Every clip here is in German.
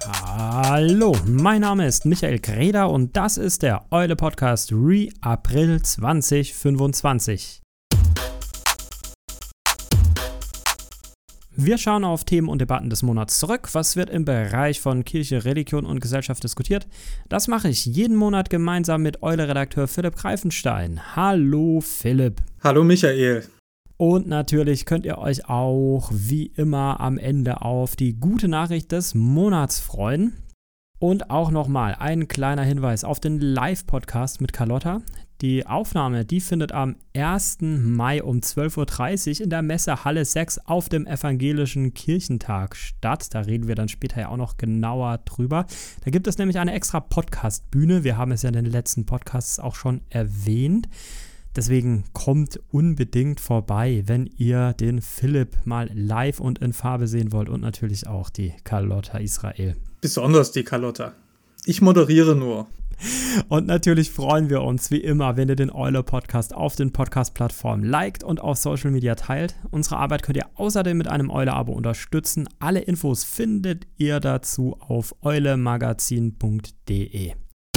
Hallo, mein Name ist Michael Greder und das ist der Eule Podcast April 2025. Wir schauen auf Themen und Debatten des Monats zurück. Was wird im Bereich von Kirche, Religion und Gesellschaft diskutiert? Das mache ich jeden Monat gemeinsam mit Eule-Redakteur Philipp Greifenstein. Hallo Philipp. Hallo Michael. Und natürlich könnt ihr euch auch wie immer am Ende auf die gute Nachricht des Monats freuen. Und auch nochmal ein kleiner Hinweis auf den Live-Podcast mit Carlotta. Die Aufnahme, die findet am 1. Mai um 12.30 Uhr in der Messehalle 6 auf dem Evangelischen Kirchentag statt. Da reden wir dann später ja auch noch genauer drüber. Da gibt es nämlich eine extra Podcast-Bühne. Wir haben es ja in den letzten Podcasts auch schon erwähnt. Deswegen kommt unbedingt vorbei, wenn ihr den Philipp mal live und in Farbe sehen wollt und natürlich auch die Carlotta Israel. Besonders die Carlotta. Ich moderiere nur. Und natürlich freuen wir uns wie immer, wenn ihr den Eule-Podcast auf den Podcast-Plattformen liked und auf Social Media teilt. Unsere Arbeit könnt ihr außerdem mit einem Eule-Abo unterstützen. Alle Infos findet ihr dazu auf eulemagazin.de.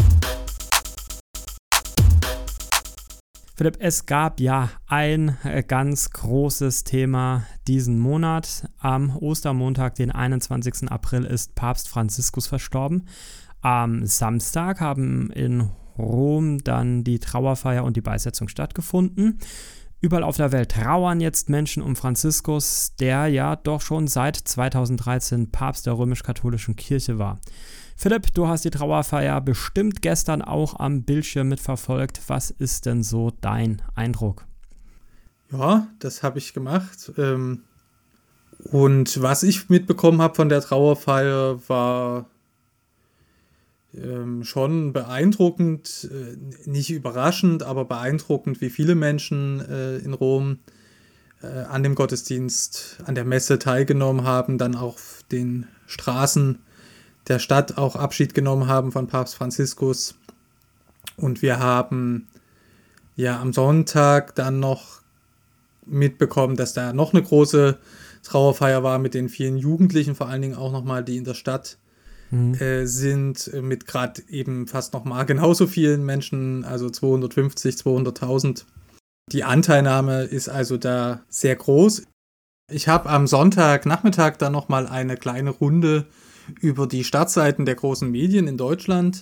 Philipp, es gab ja ein ganz großes Thema diesen Monat. Am Ostermontag, den 21. April, ist Papst Franziskus verstorben. Am Samstag haben in Rom dann die Trauerfeier und die Beisetzung stattgefunden. Überall auf der Welt trauern jetzt Menschen um Franziskus, der ja doch schon seit 2013 Papst der römisch-katholischen Kirche war. Philipp, du hast die Trauerfeier bestimmt gestern auch am Bildschirm mitverfolgt. Was ist denn so dein Eindruck? Ja, das habe ich gemacht. Und was ich mitbekommen habe von der Trauerfeier war schon beeindruckend, nicht überraschend, aber beeindruckend, wie viele Menschen in Rom an dem Gottesdienst, an der Messe teilgenommen haben, dann auch auf den Straßen der Stadt auch Abschied genommen haben von Papst Franziskus. Und wir haben ja am Sonntag dann noch mitbekommen, dass da noch eine große Trauerfeier war mit den vielen Jugendlichen, vor allen Dingen auch nochmal, die in der Stadt sind, mit gerade eben fast nochmal genauso vielen Menschen, also 250, 200.000. Die Anteilnahme ist also da sehr groß. Ich habe am Sonntagnachmittag dann nochmal eine kleine Runde über die Startseiten der großen Medien in Deutschland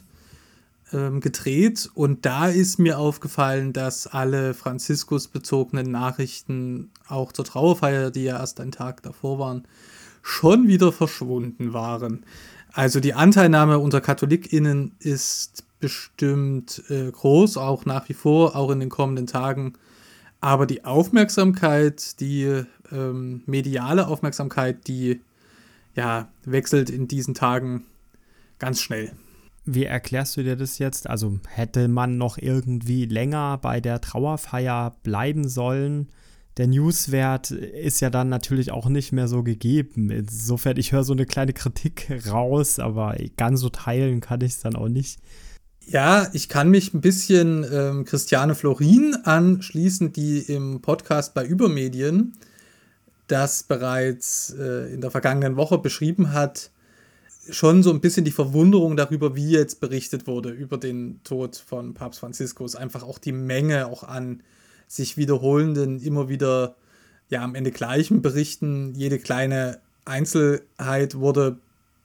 gedreht und da ist mir aufgefallen, dass alle Franziskus-bezogenen Nachrichten auch zur Trauerfeier, die ja erst einen Tag davor waren, schon wieder verschwunden waren. Also die Anteilnahme unter KatholikInnen ist bestimmt groß, auch nach wie vor, auch in den kommenden Tagen. Aber die Aufmerksamkeit, die mediale Aufmerksamkeit, die wechselt in diesen Tagen ganz schnell. Wie erklärst du dir das jetzt? Also hätte man noch irgendwie länger bei der Trauerfeier bleiben sollen? Der Newswert ist ja dann natürlich auch nicht mehr so gegeben. Insofern, ich höre so eine kleine Kritik raus, aber ganz so teilen kann ich es dann auch nicht. Ja, ich kann mich ein bisschen Christiane Florin anschließen, die im Podcast bei Übermedien das bereits in der vergangenen Woche beschrieben hat, schon so ein bisschen die Verwunderung darüber, wie jetzt berichtet wurde über den Tod von Papst Franziskus. Einfach auch die Menge auch an sich wiederholenden, immer wieder am Ende gleichen Berichten. Jede kleine Einzelheit wurde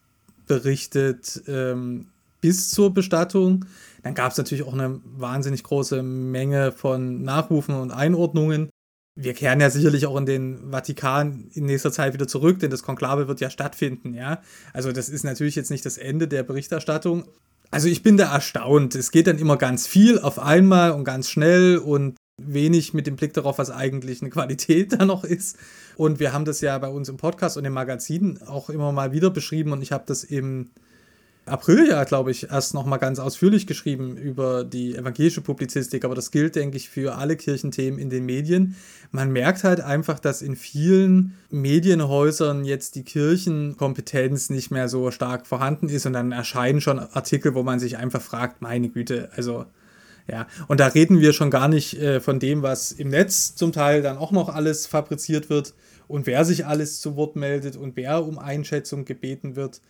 berichtet bis zur Bestattung. Dann gab es natürlich auch eine wahnsinnig große Menge von Nachrufen und Einordnungen. Wir kehren ja sicherlich auch in den Vatikan in nächster Zeit wieder zurück, denn das Konklave wird ja stattfinden, ja. Also das ist natürlich jetzt nicht das Ende der Berichterstattung. Also ich bin da erstaunt. Es geht dann immer ganz viel auf einmal und ganz schnell und wenig mit dem Blick darauf, was eigentlich eine Qualität da noch ist. Und wir haben das ja bei uns im Podcast und im Magazin auch immer mal wieder beschrieben und ich habe das im April ja, glaube ich, erst nochmal ganz ausführlich geschrieben über die evangelische Publizistik, aber das gilt, denke ich, für alle Kirchenthemen in den Medien. Man merkt halt einfach, dass in vielen Medienhäusern jetzt die Kirchenkompetenz nicht mehr so stark vorhanden ist und dann erscheinen schon Artikel, wo man sich einfach fragt, meine Güte, also ja, und da reden wir schon gar nicht von dem, was im Netz zum Teil dann auch noch alles fabriziert wird und wer sich alles zu Wort meldet und wer um Einschätzung gebeten wird.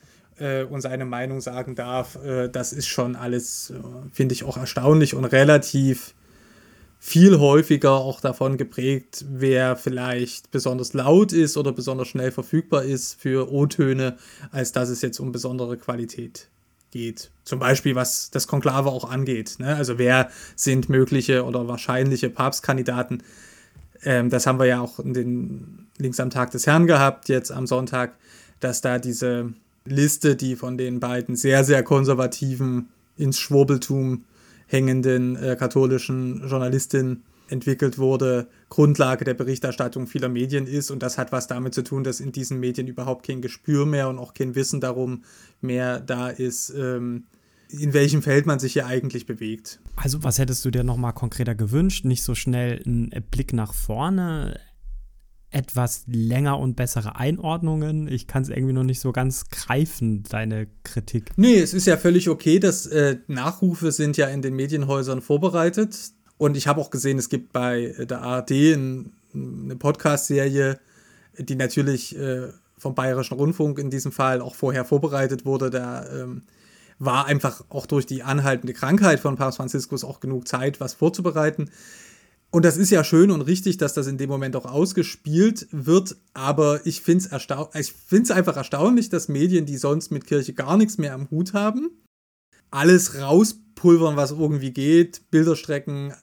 und seine Meinung sagen darf, das ist schon alles, finde ich, auch erstaunlich und relativ viel häufiger auch davon geprägt, wer vielleicht besonders laut ist oder besonders schnell verfügbar ist für O-Töne, als dass es jetzt um besondere Qualität geht. Zum Beispiel, was das Konklave auch angeht. Ne? Also wer sind mögliche oder wahrscheinliche Papstkandidaten? Das haben wir ja auch in den Links am Tag des Herrn gehabt, jetzt am Sonntag, dass da diese Liste, die von den beiden sehr, sehr konservativen, ins Schwurbeltum hängenden katholischen Journalistinnen entwickelt wurde, Grundlage der Berichterstattung vieler Medien ist. Und das hat was damit zu tun, dass in diesen Medien überhaupt kein Gespür mehr und auch kein Wissen darum mehr da ist, in welchem Feld man sich hier eigentlich bewegt. Also was hättest du dir nochmal konkreter gewünscht? Nicht so schnell ein Blick nach vorne, etwas länger und bessere Einordnungen? Ich kann es irgendwie noch nicht so ganz greifen, deine Kritik. Nee, es ist ja völlig okay, dass Nachrufe sind ja in den Medienhäusern vorbereitet. Und ich habe auch gesehen, es gibt bei der ARD eine Podcast-Serie, die natürlich vom Bayerischen Rundfunk in diesem Fall auch vorher vorbereitet wurde. Da war einfach auch durch die anhaltende Krankheit von Papst Franziskus auch genug Zeit, was vorzubereiten. Und das ist ja schön und richtig, dass das in dem Moment auch ausgespielt wird, aber ich finde es einfach erstaunlich, dass Medien, die sonst mit Kirche gar nichts mehr am Hut haben, alles rauspulvern, was irgendwie geht, Bilderstrecken,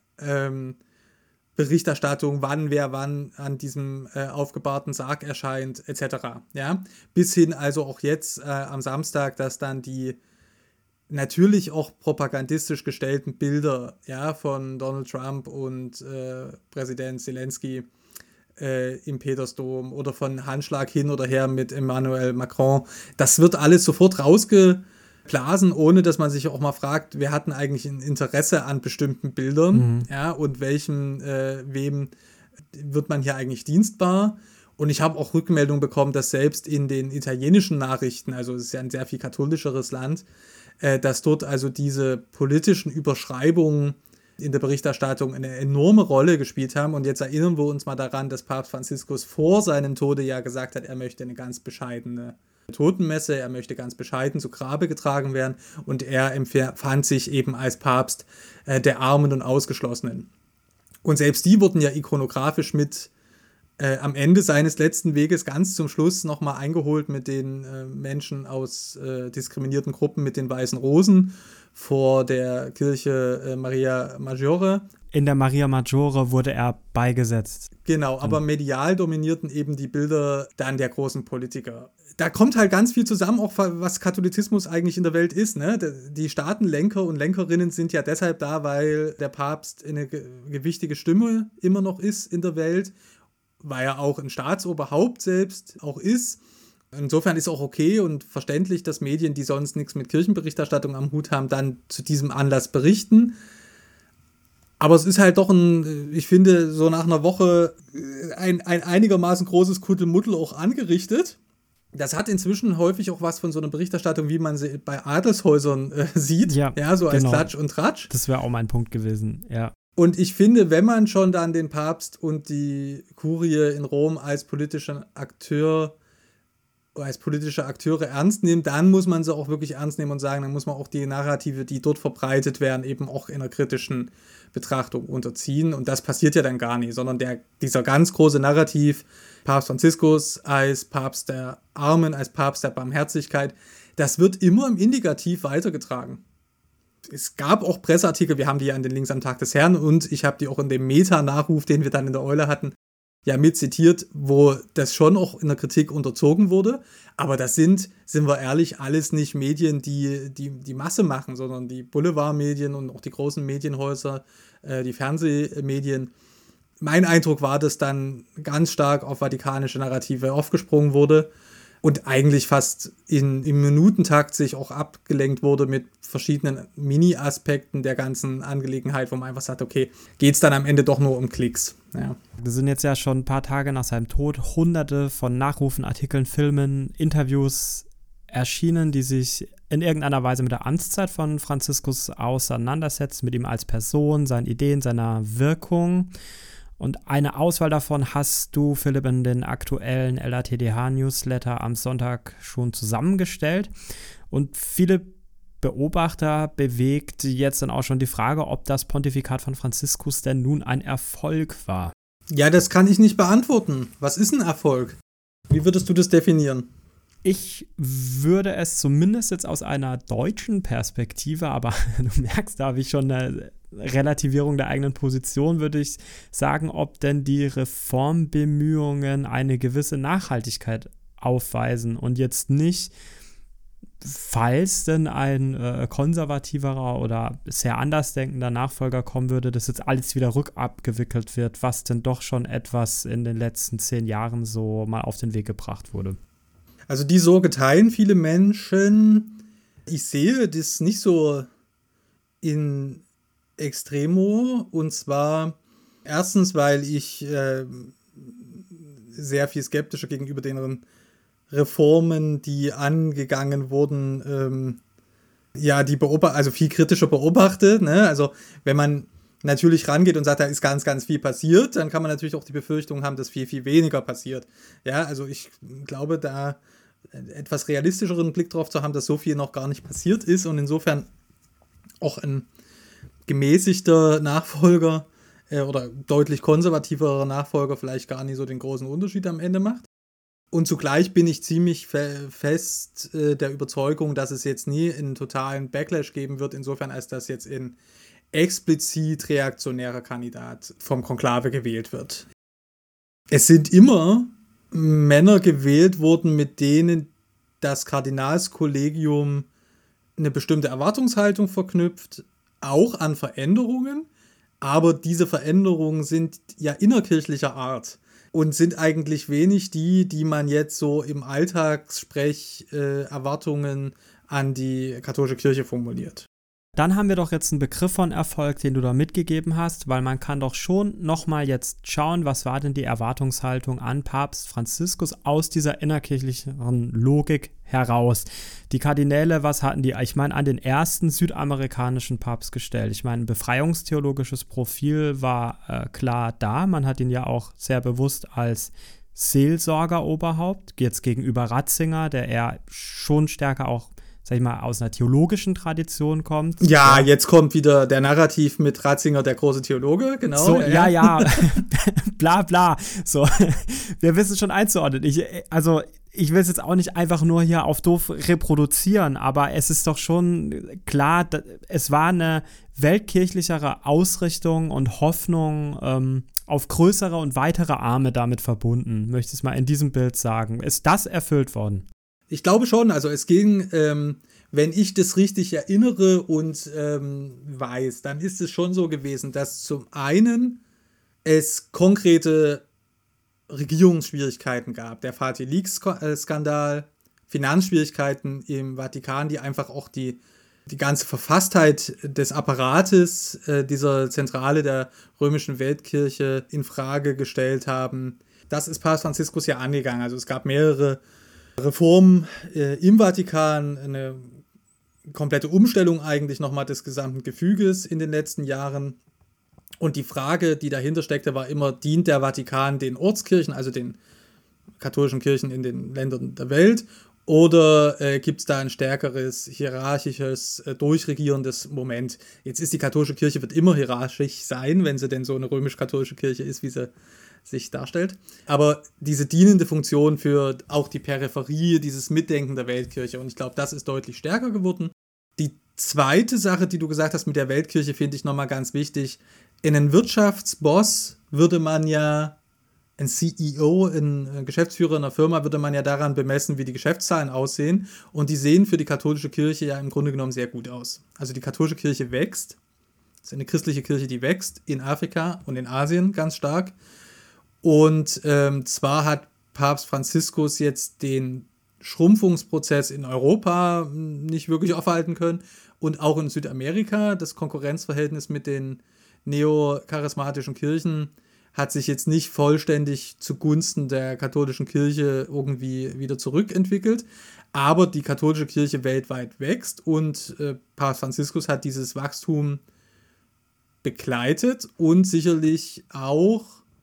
Berichterstattung, wer wann an diesem aufgebahrten Sarg erscheint, etc. Ja? Bis hin also auch jetzt am Samstag, dass dann die natürlich auch propagandistisch gestellten Bilder, ja, von Donald Trump und Präsident Zelensky im Petersdom oder von Handschlag hin oder her mit Emmanuel Macron, das wird alles sofort rausgeblasen, ohne dass man sich auch mal fragt, wer hat denn eigentlich ein Interesse an bestimmten Bildern, ja, und wem wird man hier eigentlich dienstbar? Und ich habe auch Rückmeldungen bekommen, dass selbst in den italienischen Nachrichten, also es ist ja ein sehr viel katholischeres Land, dass dort also diese politischen Überschreibungen in der Berichterstattung eine enorme Rolle gespielt haben. Und jetzt erinnern wir uns mal daran, dass Papst Franziskus vor seinem Tode ja gesagt hat, er möchte eine ganz bescheidene Totenmesse, er möchte ganz bescheiden zu Grabe getragen werden und er empfand sich eben als Papst der Armen und Ausgeschlossenen. Und selbst die wurden ja ikonografisch mit am Ende seines letzten Weges ganz zum Schluss nochmal eingeholt mit den Menschen aus diskriminierten Gruppen mit den weißen Rosen vor der Kirche Maria Maggiore. In der Maria Maggiore wurde er beigesetzt. Genau, aber medial dominierten eben die Bilder dann der großen Politiker. Da kommt halt ganz viel zusammen, auch was Katholizismus eigentlich in der Welt ist. Ne? Die Staatenlenker und Lenkerinnen sind ja deshalb da, weil der Papst eine gewichtige Stimme immer noch ist in der Welt, weil er auch ein Staatsoberhaupt selbst auch ist. Insofern ist auch okay und verständlich, dass Medien, die sonst nichts mit Kirchenberichterstattung am Hut haben, dann zu diesem Anlass berichten. Aber es ist halt doch ich finde, so nach einer Woche ein einigermaßen großes Kuddelmuddel auch angerichtet. Das hat inzwischen häufig auch was von so einer Berichterstattung, wie man sie bei Adelshäusern sieht. Ja, so als Klatsch und Tratsch. Das wäre auch mein Punkt gewesen, ja. Und ich finde, wenn man schon dann den Papst und die Kurie in Rom als politische Akteure ernst nimmt, dann muss man sie auch wirklich ernst nehmen und sagen, dann muss man auch die Narrative, die dort verbreitet werden, eben auch in einer kritischen Betrachtung unterziehen. Und das passiert ja dann gar nicht, sondern dieser ganz große Narrativ, Papst Franziskus als Papst der Armen, als Papst der Barmherzigkeit, das wird immer im Indikativ weitergetragen. Es gab auch Presseartikel, wir haben die ja in den Links am Tag des Herrn und ich habe die auch in dem Meta-Nachruf, den wir dann in der Eule hatten, ja mit zitiert, wo das schon auch in der Kritik unterzogen wurde. Aber das sind wir ehrlich, alles nicht Medien, die Masse machen, sondern die Boulevardmedien und auch die großen Medienhäuser, die Fernsehmedien. Mein Eindruck war, dass dann ganz stark auf vatikanische Narrative aufgesprungen wurde und eigentlich fast im Minutentakt sich auch abgelenkt wurde mit verschiedenen Mini-Aspekten der ganzen Angelegenheit, wo man einfach sagt, okay, geht es dann am Ende doch nur um Klicks. Ja. Wir sind jetzt ja schon ein paar Tage nach seinem Tod, hunderte von Nachrufen, Artikeln, Filmen, Interviews erschienen, die sich in irgendeiner Weise mit der Amtszeit von Franziskus auseinandersetzen, mit ihm als Person, seinen Ideen, seiner Wirkung. Und eine Auswahl davon hast du, Philipp, in den aktuellen LATDH-Newsletter am Sonntag schon zusammengestellt. Und viele Beobachter bewegt jetzt dann auch schon die Frage, ob das Pontifikat von Franziskus denn nun ein Erfolg war. Ja, das kann ich nicht beantworten. Was ist ein Erfolg? Wie würdest du das definieren? Ich würde es zumindest jetzt aus einer deutschen Perspektive, aber du merkst, da habe ich schon eine Relativierung der eigenen Position, würde ich sagen, ob denn die Reformbemühungen eine gewisse Nachhaltigkeit aufweisen und jetzt nicht, falls denn ein konservativerer oder sehr andersdenkender Nachfolger kommen würde, dass jetzt alles wieder rückabgewickelt wird, was denn doch schon etwas in den letzten 10 Jahren so mal auf den Weg gebracht wurde. Also die Sorge teilen viele Menschen. Ich sehe das nicht so in Extremo. Und zwar erstens, weil ich sehr viel skeptischer gegenüber den Reformen, die angegangen wurden, also viel kritischer beobachte. Ne? Also wenn man natürlich rangeht und sagt, da ist ganz, ganz viel passiert, dann kann man natürlich auch die Befürchtung haben, dass viel, viel weniger passiert. Ja, also ich glaube, da etwas realistischeren Blick drauf zu haben, dass so viel noch gar nicht passiert ist und insofern auch ein gemäßigter Nachfolger oder deutlich konservativerer Nachfolger vielleicht gar nicht so den großen Unterschied am Ende macht. Und zugleich bin ich ziemlich fest der Überzeugung, dass es jetzt nie einen totalen Backlash geben wird, insofern als das jetzt ein explizit reaktionärer Kandidat vom Konklave gewählt wird. Es sind immer Männer gewählt worden, mit denen das Kardinalskollegium eine bestimmte Erwartungshaltung verknüpft, auch an Veränderungen, aber diese Veränderungen sind ja innerkirchlicher Art und sind eigentlich wenig die man jetzt so im Alltagssprech Erwartungen an die katholische Kirche formuliert. Dann haben wir doch jetzt einen Begriff von Erfolg, den du da mitgegeben hast, weil man kann doch schon nochmal jetzt schauen, was war denn die Erwartungshaltung an Papst Franziskus aus dieser innerkirchlichen Logik heraus. Die Kardinäle, was hatten die? Ich meine, an den ersten südamerikanischen Papst gestellt. Ich meine, ein befreiungstheologisches Profil war klar da. Man hat ihn ja auch sehr bewusst als Seelsorgeroberhaupt, jetzt gegenüber Ratzinger, der eher schon stärker auch, sag ich mal, aus einer theologischen Tradition kommt. Ja, jetzt kommt wieder der Narrativ mit Ratzinger, der große Theologe, genau. So, ja, bla bla. So, wir wissen schon einzuordnen. Ich will es jetzt auch nicht einfach nur hier auf doof reproduzieren, aber es ist doch schon klar, es war eine weltkirchlichere Ausrichtung und Hoffnung auf größere und weitere Arme damit verbunden, möchte ich es mal in diesem Bild sagen. Ist das erfüllt worden? Ich glaube schon, also es ging, wenn ich das richtig erinnere und weiß, dann ist es schon so gewesen, dass zum einen es konkrete Regierungsschwierigkeiten gab. Der Fatih Leaks-Skandal, Finanzschwierigkeiten im Vatikan, die einfach auch die ganze Verfasstheit des Apparates dieser Zentrale der römischen Weltkirche in Frage gestellt haben. Das ist Papst Franziskus ja angegangen. Also es gab mehrere Reformen im Vatikan, eine komplette Umstellung eigentlich nochmal des gesamten Gefüges in den letzten Jahren. Und die Frage, die dahinter steckte, war immer, dient der Vatikan den Ortskirchen, also den katholischen Kirchen in den Ländern der Welt, oder gibt es da ein stärkeres, hierarchisches, durchregierendes Moment? Jetzt ist die katholische Kirche, wird immer hierarchisch sein, wenn sie denn so eine römisch-katholische Kirche ist, wie sie sich darstellt. Aber diese dienende Funktion für auch die Peripherie, dieses Mitdenken der Weltkirche, und ich glaube, das ist deutlich stärker geworden. Die zweite Sache, die du gesagt hast mit der Weltkirche, finde ich nochmal ganz wichtig. In einen Wirtschaftsboss würde man ja, ein CEO, ein Geschäftsführer einer Firma, würde man ja daran bemessen, wie die Geschäftszahlen aussehen. Und die sehen für die katholische Kirche ja im Grunde genommen sehr gut aus. Also die katholische Kirche wächst. Das ist eine christliche Kirche, die wächst in Afrika und in Asien ganz stark. Und zwar hat Papst Franziskus jetzt den Schrumpfungsprozess in Europa nicht wirklich aufhalten können und auch in Südamerika. Das Konkurrenzverhältnis mit den neocharismatischen Kirchen hat sich jetzt nicht vollständig zugunsten der katholischen Kirche irgendwie wieder zurückentwickelt. Aber die katholische Kirche weltweit wächst und Papst Franziskus hat dieses Wachstum begleitet und sicherlich auch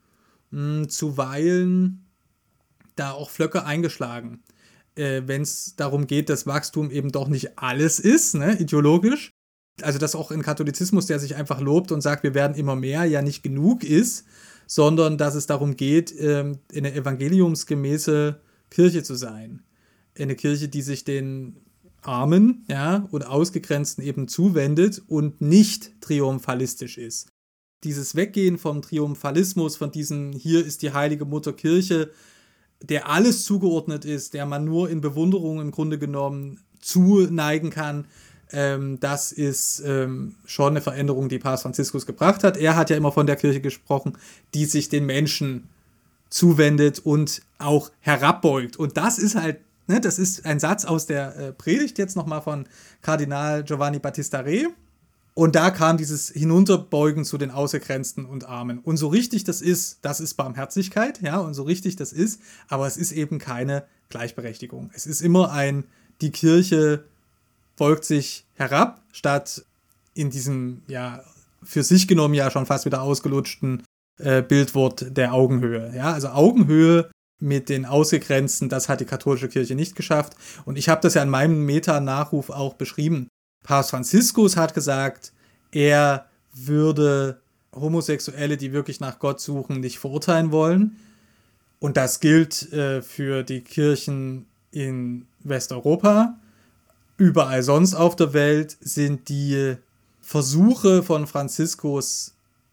zuweilen da auch Flöcke eingeschlagen, wenn es darum geht, dass Wachstum eben doch nicht alles ist, ne, ideologisch. Also dass auch ein Katholizismus, der sich einfach lobt und sagt, wir werden immer mehr, ja nicht genug ist, sondern dass es darum geht, eine evangeliumsgemäße Kirche zu sein. Eine Kirche, die sich den Armen, ja, und Ausgegrenzten eben zuwendet und nicht triumphalistisch ist. Dieses Weggehen vom Triumphalismus, von diesem, hier ist die heilige Mutter Kirche, der alles zugeordnet ist, der man nur in Bewunderung im Grunde genommen zuneigen kann, das ist schon eine Veränderung, die Papst Franziskus gebracht hat. Er hat ja immer von der Kirche gesprochen, die sich den Menschen zuwendet und auch herabbeugt. Und das ist halt, ne, das ist ein Satz aus der Predigt jetzt nochmal von Kardinal Giovanni Battista Re. Und da kam dieses Hinunterbeugen zu den Ausgegrenzten und Armen. Und so richtig das ist Barmherzigkeit, ja, und so richtig das ist, aber es ist eben keine Gleichberechtigung. Es ist immer die Kirche beugt sich herab, statt in diesem, ja, für sich genommen ja schon fast wieder ausgelutschten Bildwort der Augenhöhe. Ja, also Augenhöhe mit den Ausgegrenzten, das hat die katholische Kirche nicht geschafft. Und ich habe das ja in meinem Meta-Nachruf auch beschrieben. Papst Franziskus hat gesagt, er würde Homosexuelle, die wirklich nach Gott suchen, nicht verurteilen wollen. Und das gilt für die Kirchen in Westeuropa. Überall sonst auf der Welt sind die Versuche von Franziskus,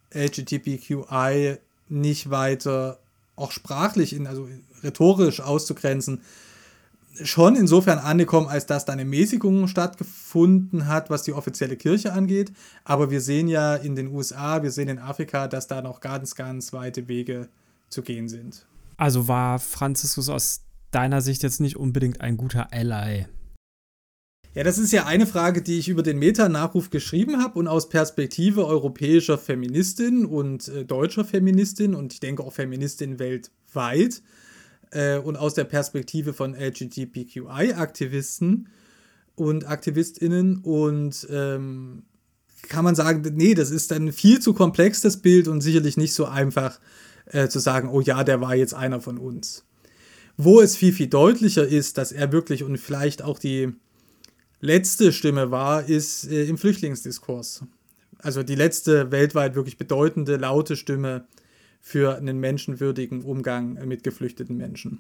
LGBTQI nicht weiter auch sprachlich, also rhetorisch auszugrenzen, schon insofern angekommen, als dass da eine Mäßigung stattgefunden hat, was die offizielle Kirche angeht. Aber wir sehen ja in den USA, wir sehen in Afrika, dass da noch ganz, ganz weite Wege zu gehen sind. Also war Franziskus aus deiner Sicht jetzt nicht unbedingt ein guter Ally? Ja, das ist ja eine Frage, die ich über den Meta-Nachruf geschrieben habe und aus Perspektive europäischer Feministin und deutscher Feministin und ich denke auch Feministin weltweit und aus der Perspektive von LGBTQI-Aktivisten und AktivistInnen und kann man sagen, nee, das ist ein viel zu komplex, das Bild und sicherlich nicht so einfach zu sagen, oh ja, der war jetzt einer von uns. Wo es viel, viel deutlicher ist, dass er wirklich und vielleicht auch die letzte Stimme war, ist im Flüchtlingsdiskurs. Also die letzte weltweit wirklich bedeutende, laute Stimme für einen menschenwürdigen Umgang mit geflüchteten Menschen.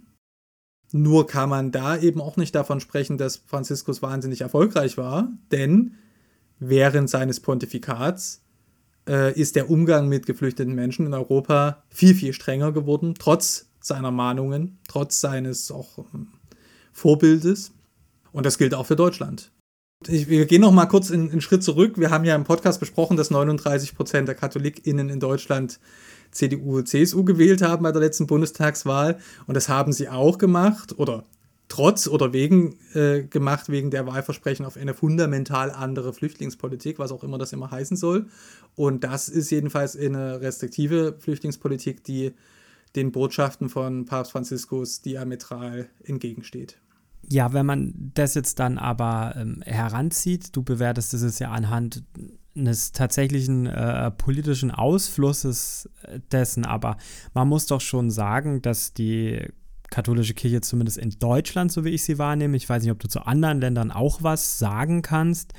Nur kann man da eben auch nicht davon sprechen, dass Franziskus wahnsinnig erfolgreich war, denn während seines Pontifikats ist der Umgang mit geflüchteten Menschen in Europa viel, viel strenger geworden, trotz seiner Mahnungen, trotz seines auch Vorbildes. Und das gilt auch für Deutschland. Wir gehen noch mal kurz einen Schritt zurück. Wir haben ja im Podcast besprochen, dass 39% der KatholikInnen in Deutschland CDU, CSU gewählt haben bei der letzten Bundestagswahl. Und das haben sie auch gemacht oder trotz oder wegen gemacht, wegen der Wahlversprechen auf eine fundamental andere Flüchtlingspolitik, was auch immer das immer heißen soll. Und das ist jedenfalls eine restriktive Flüchtlingspolitik, die den Botschaften von Papst Franziskus diametral entgegensteht. Ja, wenn man das jetzt dann aber heranzieht, du bewertest es ja anhand eines tatsächlichen politischen Ausflusses dessen, aber man muss doch schon sagen, dass die katholische Kirche zumindest in Deutschland, so wie ich sie wahrnehme, ich weiß nicht, ob du zu anderen Ländern auch was sagen kannst,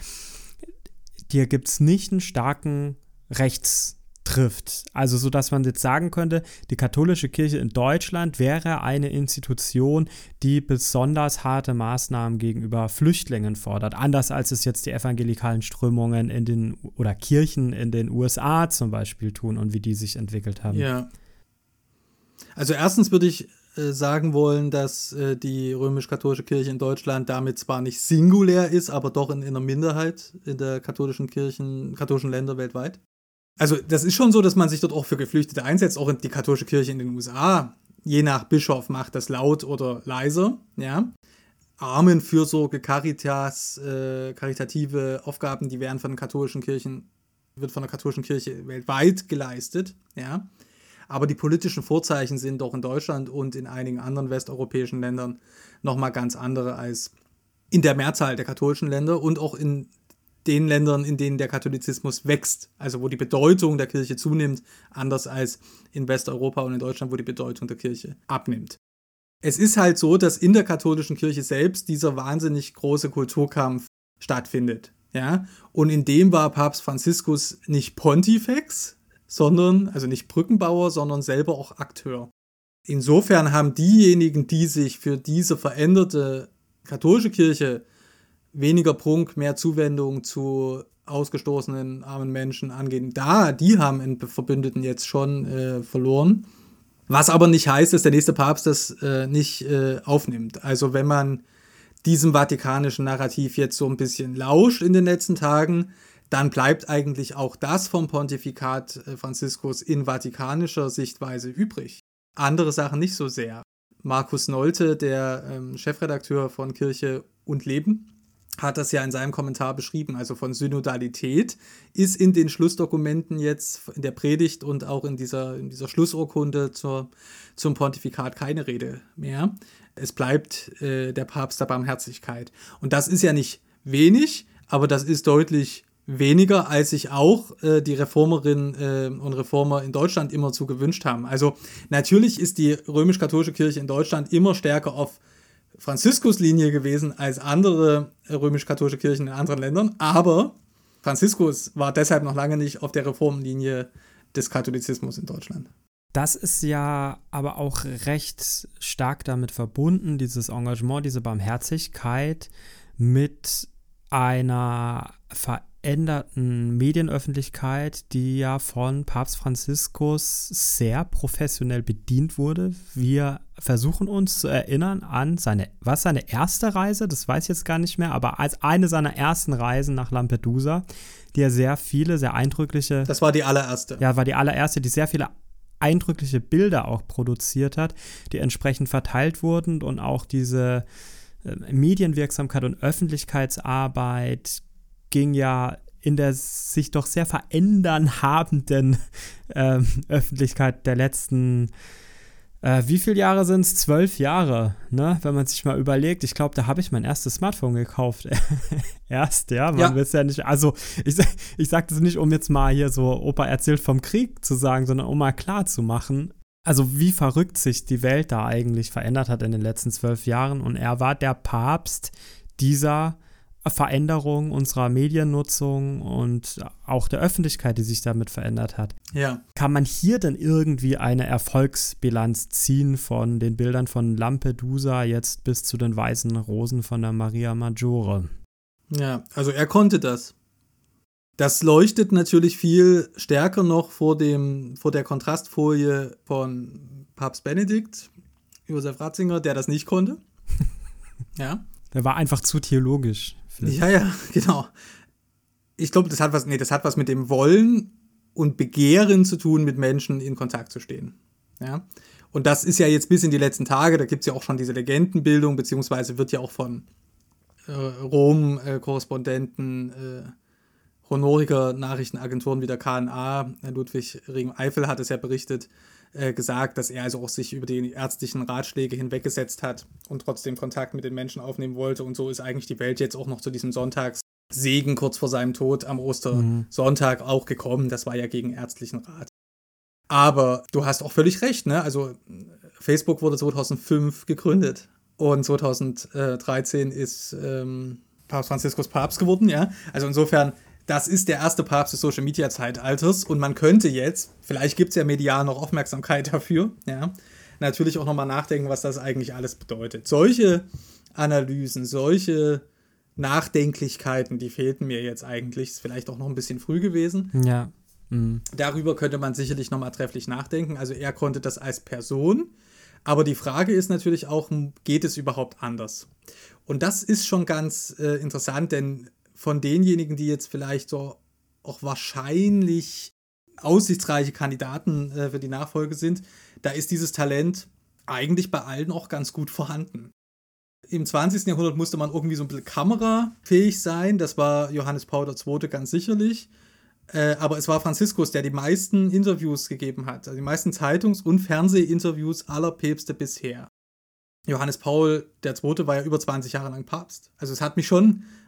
dir gibt es nicht einen starken Rechtstrifft. Also so, dass man jetzt sagen könnte, die katholische Kirche in Deutschland wäre eine Institution, die besonders harte Maßnahmen gegenüber Flüchtlingen fordert. Anders als es jetzt die evangelikalen Strömungen oder Kirchen in den USA zum Beispiel tun und wie die sich entwickelt haben. Ja. Also erstens würde ich sagen wollen, dass die römisch-katholische Kirche in Deutschland damit zwar nicht singulär ist, aber doch in einer Minderheit in der katholischen Länder weltweit. Also das ist schon so, dass man sich dort auch für Geflüchtete einsetzt, auch in die katholische Kirche in den USA. Je nach Bischof macht das laut oder leiser. Ja. Armenfürsorge, Caritas, karitative Aufgaben, die wird von der katholischen Kirche weltweit geleistet. Ja. Aber die politischen Vorzeichen sind doch in Deutschland und in einigen anderen westeuropäischen Ländern nochmal ganz andere als in der Mehrzahl der katholischen Länder und auch in den Ländern, in denen der Katholizismus wächst, also wo die Bedeutung der Kirche zunimmt, anders als in Westeuropa und in Deutschland, wo die Bedeutung der Kirche abnimmt. Es ist halt so, dass in der katholischen Kirche selbst dieser wahnsinnig große Kulturkampf stattfindet. Ja? Und in dem war Papst Franziskus nicht Pontifex, also nicht Brückenbauer, sondern selber auch Akteur. Insofern haben diejenigen, die sich für diese veränderte katholische Kirche weniger Prunk, mehr Zuwendung zu ausgestoßenen armen Menschen angehen, die haben einen Verbündeten jetzt schon verloren. Was aber nicht heißt, dass der nächste Papst das nicht aufnimmt. Also wenn man diesem vatikanischen Narrativ jetzt so ein bisschen lauscht in den letzten Tagen, dann bleibt eigentlich auch das vom Pontifikat Franziskus in vatikanischer Sichtweise übrig. Andere Sachen nicht so sehr. Markus Nolte, der Chefredakteur von Kirche und Leben, hat das ja in seinem Kommentar beschrieben. Also von Synodalität ist in den Schlussdokumenten jetzt, in der Predigt und auch in dieser Schlussurkunde zum Pontifikat keine Rede mehr. Es bleibt der Papst der Barmherzigkeit. Und das ist ja nicht wenig, aber das ist deutlich weniger, als sich auch die Reformerinnen und Reformer in Deutschland immer zu gewünscht haben. Also natürlich ist die römisch-katholische Kirche in Deutschland immer stärker auf Franziskus Linie gewesen als andere römisch-katholische Kirchen in anderen Ländern, aber Franziskus war deshalb noch lange nicht auf der Reformlinie des Katholizismus in Deutschland. Das ist ja aber auch recht stark damit verbunden, dieses Engagement, diese Barmherzigkeit mit einer veränderten Medienöffentlichkeit, die ja von Papst Franziskus sehr professionell bedient wurde. Wir versuchen uns zu erinnern an seine erste Reise, das weiß ich jetzt gar nicht mehr, aber als eine seiner ersten Reisen nach Lampedusa, die er sehr eindrückliche... Das war die allererste. Ja, war die allererste, die sehr viele eindrückliche Bilder auch produziert hat, die entsprechend verteilt wurden und auch diese Medienwirksamkeit und Öffentlichkeitsarbeit ging ja in der sich doch sehr verändern habenden Öffentlichkeit der letzten, wie viele Jahre sind es? 12 Jahre, ne? Wenn man sich mal überlegt. Ich glaube, da habe ich mein erstes Smartphone gekauft. Erst, ja. Man will es ja nicht, also ich sage das nicht, um jetzt mal hier so Opa erzählt vom Krieg zu sagen, sondern um mal klar zu machen, also wie verrückt sich die Welt da eigentlich verändert hat in den letzten 12 Jahren. Und er war der Papst dieser Veränderung unserer Mediennutzung und auch der Öffentlichkeit, die sich damit verändert hat. Ja. Kann man hier denn irgendwie eine Erfolgsbilanz ziehen von den Bildern von Lampedusa jetzt bis zu den weißen Rosen von der Maria Maggiore? Ja, also er konnte das. Das leuchtet natürlich viel stärker noch vor der Kontrastfolie von Papst Benedikt, Josef Ratzinger, der das nicht konnte. Ja. Der war einfach zu theologisch. Ja, genau. Ich glaube, das hat was mit dem Wollen und Begehren zu tun, mit Menschen in Kontakt zu stehen. Ja. Und das ist ja jetzt bis in die letzten Tage, da gibt es ja auch schon diese Legendenbildung, beziehungsweise wird ja auch von Rom-Korrespondenten honoriger Nachrichtenagenturen wie der KNA, Ludwig Riem-Eifel hat es ja berichtet, gesagt, dass er also auch sich über die ärztlichen Ratschläge hinweggesetzt hat und trotzdem Kontakt mit den Menschen aufnehmen wollte. Und so ist eigentlich die Welt jetzt auch noch zu diesem Sonntagssegen kurz vor seinem Tod am Ostersonntag auch gekommen. Das war ja gegen ärztlichen Rat. Aber du hast auch völlig recht, ne? Also Facebook wurde 2005 gegründet und 2013 ist Papst Franziskus Papst geworden, ja. Also insofern, das ist der erste Papst des Social-Media-Zeitalters und man könnte jetzt, vielleicht gibt es ja medial noch Aufmerksamkeit dafür, ja, natürlich auch nochmal nachdenken, was das eigentlich alles bedeutet. Solche Analysen, solche Nachdenklichkeiten, die fehlten mir jetzt eigentlich, ist vielleicht auch noch ein bisschen früh gewesen. Ja. Mhm. Darüber könnte man sicherlich nochmal trefflich nachdenken. Also er konnte das als Person, aber die Frage ist natürlich auch, geht es überhaupt anders? Und das ist schon ganz interessant, denn von denjenigen, die jetzt vielleicht so auch wahrscheinlich aussichtsreiche Kandidaten für die Nachfolge sind, da ist dieses Talent eigentlich bei allen auch ganz gut vorhanden. Im 20. Jahrhundert musste man irgendwie so ein bisschen kamerafähig sein, das war Johannes Paul II. Ganz sicherlich, aber es war Franziskus, der die meisten Interviews gegeben hat, also die meisten Zeitungs- und Fernsehinterviews aller Päpste bisher. Johannes Paul II. War ja über 20 Jahre lang Papst. Also es hat mich schon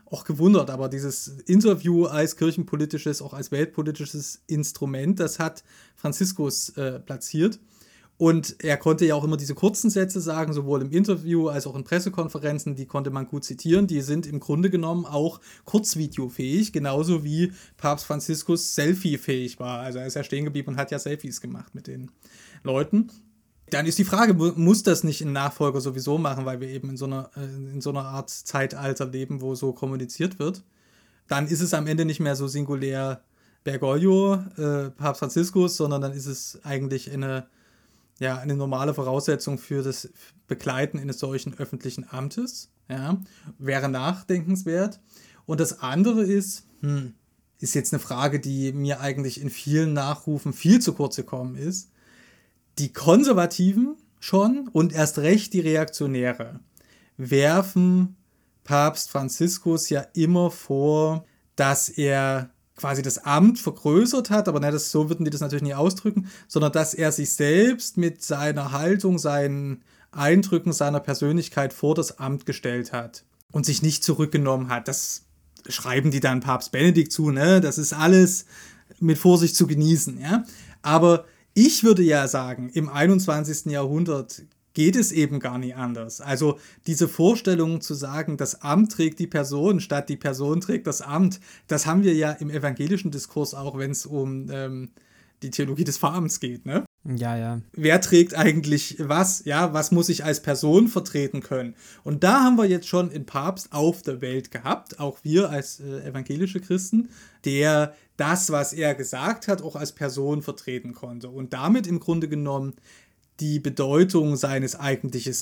auch gewundert, aber dieses Interview als kirchenpolitisches, auch als weltpolitisches Instrument, das hat Franziskus platziert. Und er konnte ja auch immer diese kurzen Sätze sagen, sowohl im Interview als auch in Pressekonferenzen, die konnte man gut zitieren. Die sind im Grunde genommen auch kurzvideofähig, genauso wie Papst Franziskus selfiefähig war. Also er ist ja stehen geblieben und hat ja Selfies gemacht mit den Leuten. Dann ist die Frage, muss das nicht ein Nachfolger sowieso machen, weil wir eben in so einer Art Zeitalter leben, wo so kommuniziert wird. Dann ist es am Ende nicht mehr so singulär Bergoglio, Papst Franziskus, sondern dann ist es eigentlich eine normale Voraussetzung für das Begleiten eines solchen öffentlichen Amtes. Ja, wäre nachdenkenswert. Und das andere ist jetzt eine Frage, die mir eigentlich in vielen Nachrufen viel zu kurz gekommen ist. Die Konservativen schon und erst recht die Reaktionäre werfen Papst Franziskus ja immer vor, dass er quasi das Amt vergrößert hat, aber so würden die das natürlich nie ausdrücken, sondern dass er sich selbst mit seiner Haltung, seinen Eindrücken, seiner Persönlichkeit vor das Amt gestellt hat und sich nicht zurückgenommen hat. Das schreiben die dann Papst Benedikt zu, ne? Das ist alles mit Vorsicht zu genießen, ja. Aber ich würde ja sagen, im 21. Jahrhundert geht es eben gar nicht anders. Also diese Vorstellung zu sagen, das Amt trägt die Person, statt die Person trägt das Amt, das haben wir ja im evangelischen Diskurs auch, wenn es um die Theologie des Pfarramts geht, ne? Ja. Wer trägt eigentlich was? Ja, was muss ich als Person vertreten können? Und da haben wir jetzt schon einen Papst auf der Welt gehabt, auch wir als evangelische Christen, der das, was er gesagt hat, auch als Person vertreten konnte und damit im Grunde genommen die Bedeutung seines eigentlichen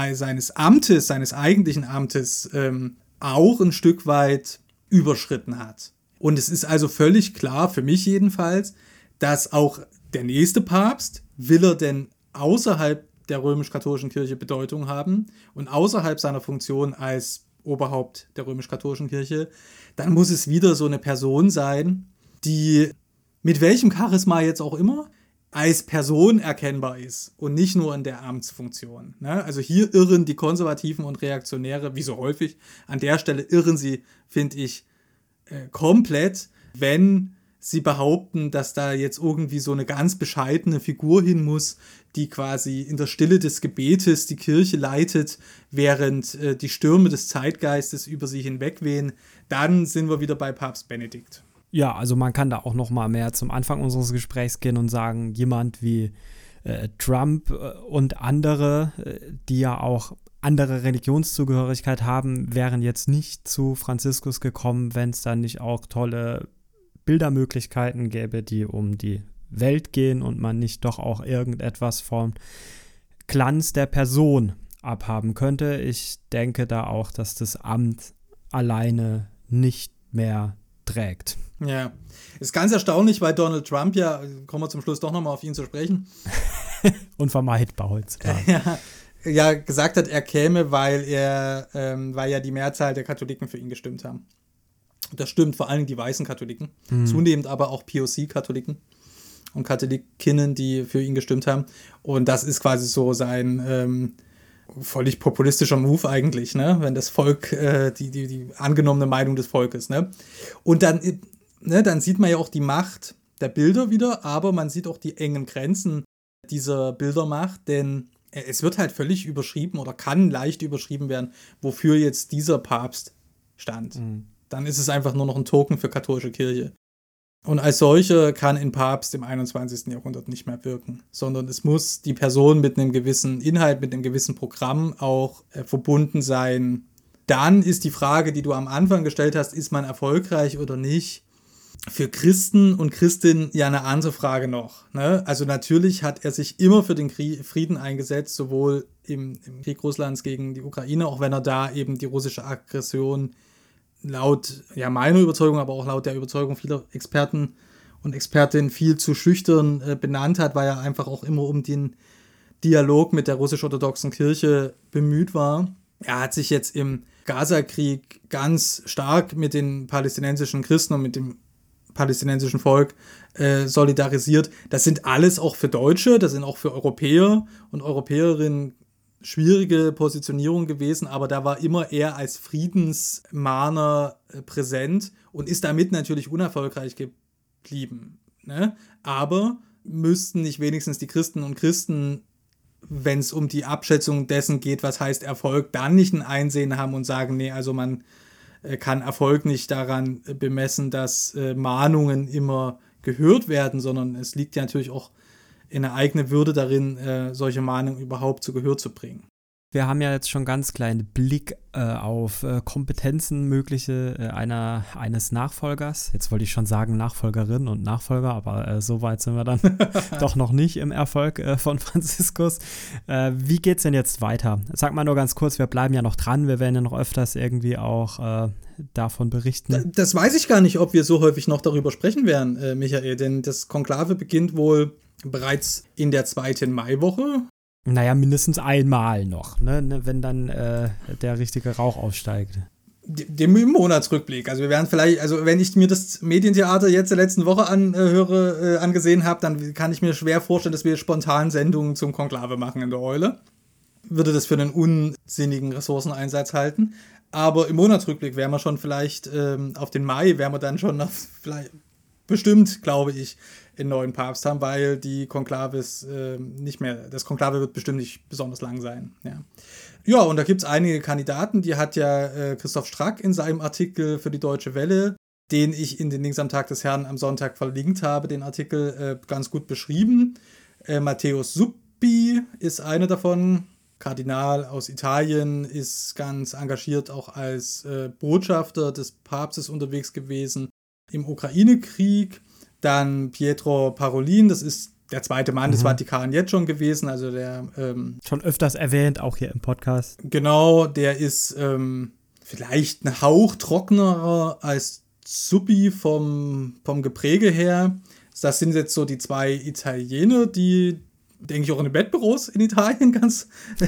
Amtes auch ein Stück weit überschritten hat. Und es ist also völlig klar, für mich jedenfalls, dass auch der nächste Papst, will er denn außerhalb der römisch-katholischen Kirche Bedeutung haben und außerhalb seiner Funktion als Oberhaupt der römisch-katholischen Kirche, dann muss es wieder so eine Person sein, die mit welchem Charisma jetzt auch immer als Person erkennbar ist und nicht nur in der Amtsfunktion. Ne? Also hier irren die Konservativen und Reaktionäre, wie so häufig, an der Stelle irren sie, finde ich, komplett, wenn sie behaupten, dass da jetzt irgendwie so eine ganz bescheidene Figur hin muss, die quasi in der Stille des Gebetes die Kirche leitet, während die Stürme des Zeitgeistes über sie hinwegwehen. Dann sind wir wieder bei Papst Benedikt. Ja, also man kann da auch noch mal mehr zum Anfang unseres Gesprächs gehen und sagen, jemand wie Trump und andere, die ja auch andere Religionszugehörigkeit haben, wären jetzt nicht zu Franziskus gekommen, wenn es dann nicht auch tolle Bildermöglichkeiten gäbe, die um die Welt gehen und man nicht doch auch irgendetwas vom Glanz der Person abhaben könnte. Ich denke da auch, dass das Amt alleine nicht mehr trägt. Ja, ist ganz erstaunlich, weil Donald Trump ja, kommen wir zum Schluss doch nochmal auf ihn zu sprechen. Unvermeidbar heutzutage. Ja, gesagt hat, er käme, weil ja die Mehrzahl der Katholiken für ihn gestimmt haben. Das stimmt, vor allem die weißen Katholiken, zunehmend aber auch POC-Katholiken und Katholikinnen, die für ihn gestimmt haben. Und das ist quasi so sein völlig populistischer Move eigentlich, ne? Wenn das Volk, die angenommene Meinung des Volkes, ne? Und dann sieht man ja auch die Macht der Bilder wieder, aber man sieht auch die engen Grenzen dieser Bildermacht, denn es wird halt völlig überschrieben oder kann leicht überschrieben werden, wofür jetzt dieser Papst stand. Dann ist es einfach nur noch ein Token für katholische Kirche. Und als solcher kann ein Papst im 21. Jahrhundert nicht mehr wirken, sondern es muss die Person mit einem gewissen Inhalt, mit einem gewissen Programm auch verbunden sein. Dann ist die Frage, die du am Anfang gestellt hast, ist man erfolgreich oder nicht? Für Christen und Christinnen ja eine andere Frage noch. Ne? Also natürlich hat er sich immer für den Frieden eingesetzt, sowohl im Krieg Russlands gegen die Ukraine, auch wenn er da eben die russische Aggression laut meiner Überzeugung, aber auch laut der Überzeugung vieler Experten und Expertinnen viel zu schüchtern benannt hat, weil er einfach auch immer um den Dialog mit der russisch-orthodoxen Kirche bemüht war. Er hat sich jetzt im Gaza-Krieg ganz stark mit den palästinensischen Christen und mit dem palästinensischen Volk solidarisiert. Das sind alles auch für Deutsche, das sind auch für Europäer und Europäerinnen schwierige Positionierung gewesen, aber da war immer er als Friedensmahner präsent und ist damit natürlich unerfolgreich geblieben. Ne? Aber müssten nicht wenigstens die Christen und Christen, wenn es um die Abschätzung dessen geht, was heißt Erfolg, dann nicht ein Einsehen haben und sagen, nee, also man kann Erfolg nicht daran bemessen, dass Mahnungen immer gehört werden, sondern es liegt ja natürlich auch eine eigene Würde darin, solche Mahnungen überhaupt zu Gehör zu bringen. Wir haben ja jetzt schon ganz kleinen Blick auf Kompetenzen mögliche eines Nachfolgers. Jetzt wollte ich schon sagen Nachfolgerin und Nachfolger, aber so weit sind wir dann doch noch nicht im Erfolg von Franziskus. Wie geht's denn jetzt weiter? Sag mal nur ganz kurz, wir bleiben ja noch dran, wir werden ja noch öfters irgendwie auch davon berichten. Das weiß ich gar nicht, ob wir so häufig noch darüber sprechen werden, Michael, denn das Konklave beginnt wohl bereits in der 2. Maiwoche. Naja, mindestens einmal noch, ne, wenn dann der richtige Rauch aufsteigt. Dem Monatsrückblick. Also wir werden vielleicht, also wenn ich mir das Medientheater jetzt der letzten Woche angesehen habe, dann kann ich mir schwer vorstellen, dass wir spontan Sendungen zum Konklave machen in der Eule. Würde das für einen unsinnigen Ressourceneinsatz halten. Aber im Monatsrückblick wären wir schon vielleicht auf den Mai, wären wir dann schon vielleicht bestimmt, glaube ich, einen neuen Papst haben, weil die Konklaves nicht mehr, das Konklave wird bestimmt nicht besonders lang sein. Ja, und da gibt es einige Kandidaten, die hat ja Christoph Strack in seinem Artikel für die Deutsche Welle, den ich in den Links am Tag des Herrn am Sonntag verlinkt habe, den Artikel ganz gut beschrieben. Matteo Suppi ist einer davon, Kardinal aus Italien, ist ganz engagiert auch als Botschafter des Papstes unterwegs gewesen im Ukraine-Krieg. Dann Pietro Parolin, das ist der zweite Mann des Vatikan jetzt schon gewesen, also der schon öfters erwähnt, auch hier im Podcast. Genau, der ist vielleicht ein Hauch trockener als Suppi vom Gepräge her. Das sind jetzt so die 2 Italiener, die, denke ich, auch in den Wettbüros in Italien ganz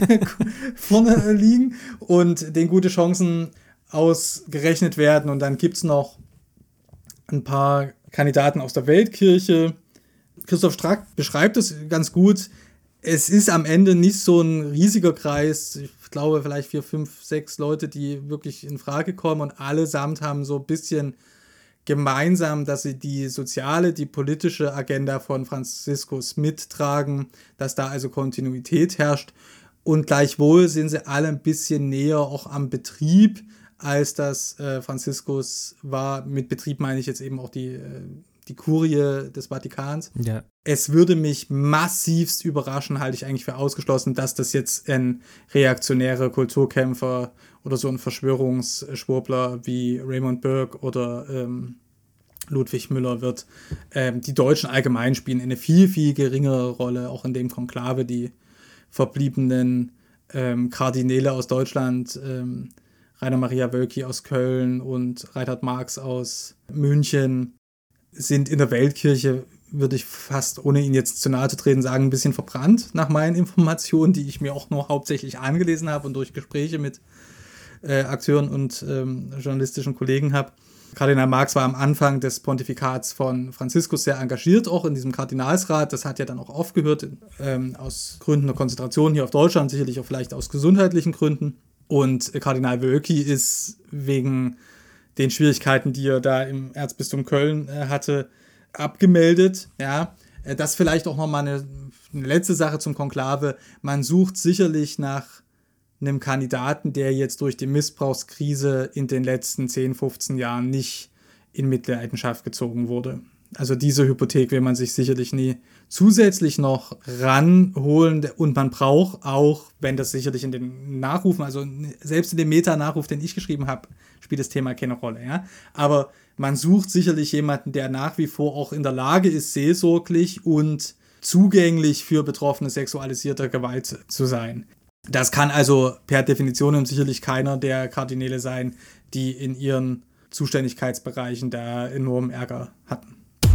vorne liegen und denen gute Chancen ausgerechnet werden. Und dann gibt es noch ein paar Kandidaten aus der Weltkirche. Christoph Strack beschreibt es ganz gut. Es ist am Ende nicht so ein riesiger Kreis. Ich glaube, vielleicht 4, 5, 6 Leute, die wirklich in Frage kommen. Und allesamt haben so ein bisschen gemeinsam, dass sie die soziale, die politische Agenda von Franziskus mittragen, dass da also Kontinuität herrscht. Und gleichwohl sind sie alle ein bisschen näher auch am Betrieb, als das Franziskus war. Mit Betrieb meine ich jetzt eben auch die Kurie des Vatikans. Ja. Es würde mich massivst überraschen, halte ich eigentlich für ausgeschlossen, dass das jetzt ein reaktionärer Kulturkämpfer oder so ein Verschwörungsschwurbler wie Raymond Burke oder Ludwig Müller wird. Die Deutschen allgemein spielen eine viel, viel geringere Rolle, auch in dem Konklave. Die verbliebenen Kardinäle aus Deutschland, Rainer Maria Wölki aus Köln und Reinhard Marx aus München, sind in der Weltkirche, würde ich fast, ohne ihn jetzt zu nahe zu treten, sagen, ein bisschen verbrannt nach meinen Informationen, die ich mir auch nur hauptsächlich angelesen habe und durch Gespräche mit Akteuren und journalistischen Kollegen habe. Kardinal Marx war am Anfang des Pontifikats von Franziskus sehr engagiert, auch in diesem Kardinalsrat. Das hat ja dann auch aufgehört, aus Gründen der Konzentration hier auf Deutschland, sicherlich auch vielleicht aus gesundheitlichen Gründen. Und Kardinal Wölki ist wegen den Schwierigkeiten, die er da im Erzbistum Köln hatte, abgemeldet. Ja, das vielleicht auch nochmal eine letzte Sache zum Konklave. Man sucht sicherlich nach einem Kandidaten, der jetzt durch die Missbrauchskrise in den letzten 10, 15 Jahren nicht in Mitleidenschaft gezogen wurde. Also diese Hypothek will man sich sicherlich nie zusätzlich noch ranholen und man braucht auch, wenn das sicherlich in den Nachrufen, also selbst in dem Meta-Nachruf, den ich geschrieben habe, spielt das Thema keine Rolle. Ja? Aber man sucht sicherlich jemanden, der nach wie vor auch in der Lage ist, seelsorglich und zugänglich für Betroffene sexualisierter Gewalt zu sein. Das kann also per Definition sicherlich keiner der Kardinäle sein, die in ihren Zuständigkeitsbereichen da enormen Ärger hatten.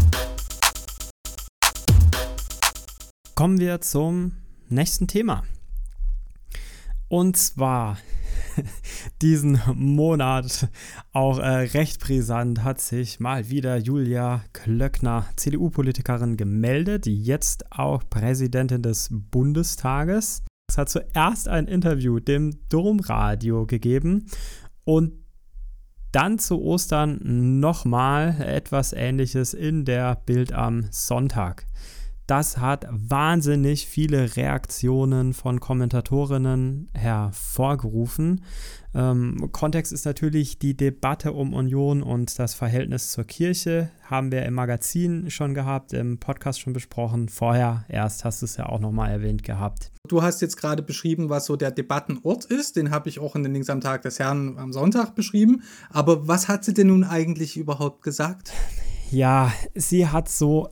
Kommen wir zum nächsten Thema. Und zwar diesen Monat auch recht brisant hat sich mal wieder Julia Klöckner, CDU-Politikerin, gemeldet, jetzt auch Präsidentin des Bundestages. Es hat zuerst ein Interview dem Domradio gegeben und dann zu Ostern nochmal etwas Ähnliches in der Bild am Sonntag. Das hat wahnsinnig viele Reaktionen von Kommentatorinnen hervorgerufen. Kontext ist natürlich die Debatte um Union und das Verhältnis zur Kirche. Haben wir im Magazin schon gehabt, im Podcast schon besprochen. Vorher erst hast du es ja auch nochmal erwähnt gehabt. Du hast jetzt gerade beschrieben, was so der Debattenort ist. Den habe ich auch in den Links am Tag des Herrn am Sonntag beschrieben. Aber was hat sie denn nun eigentlich überhaupt gesagt? Ja, sie hat so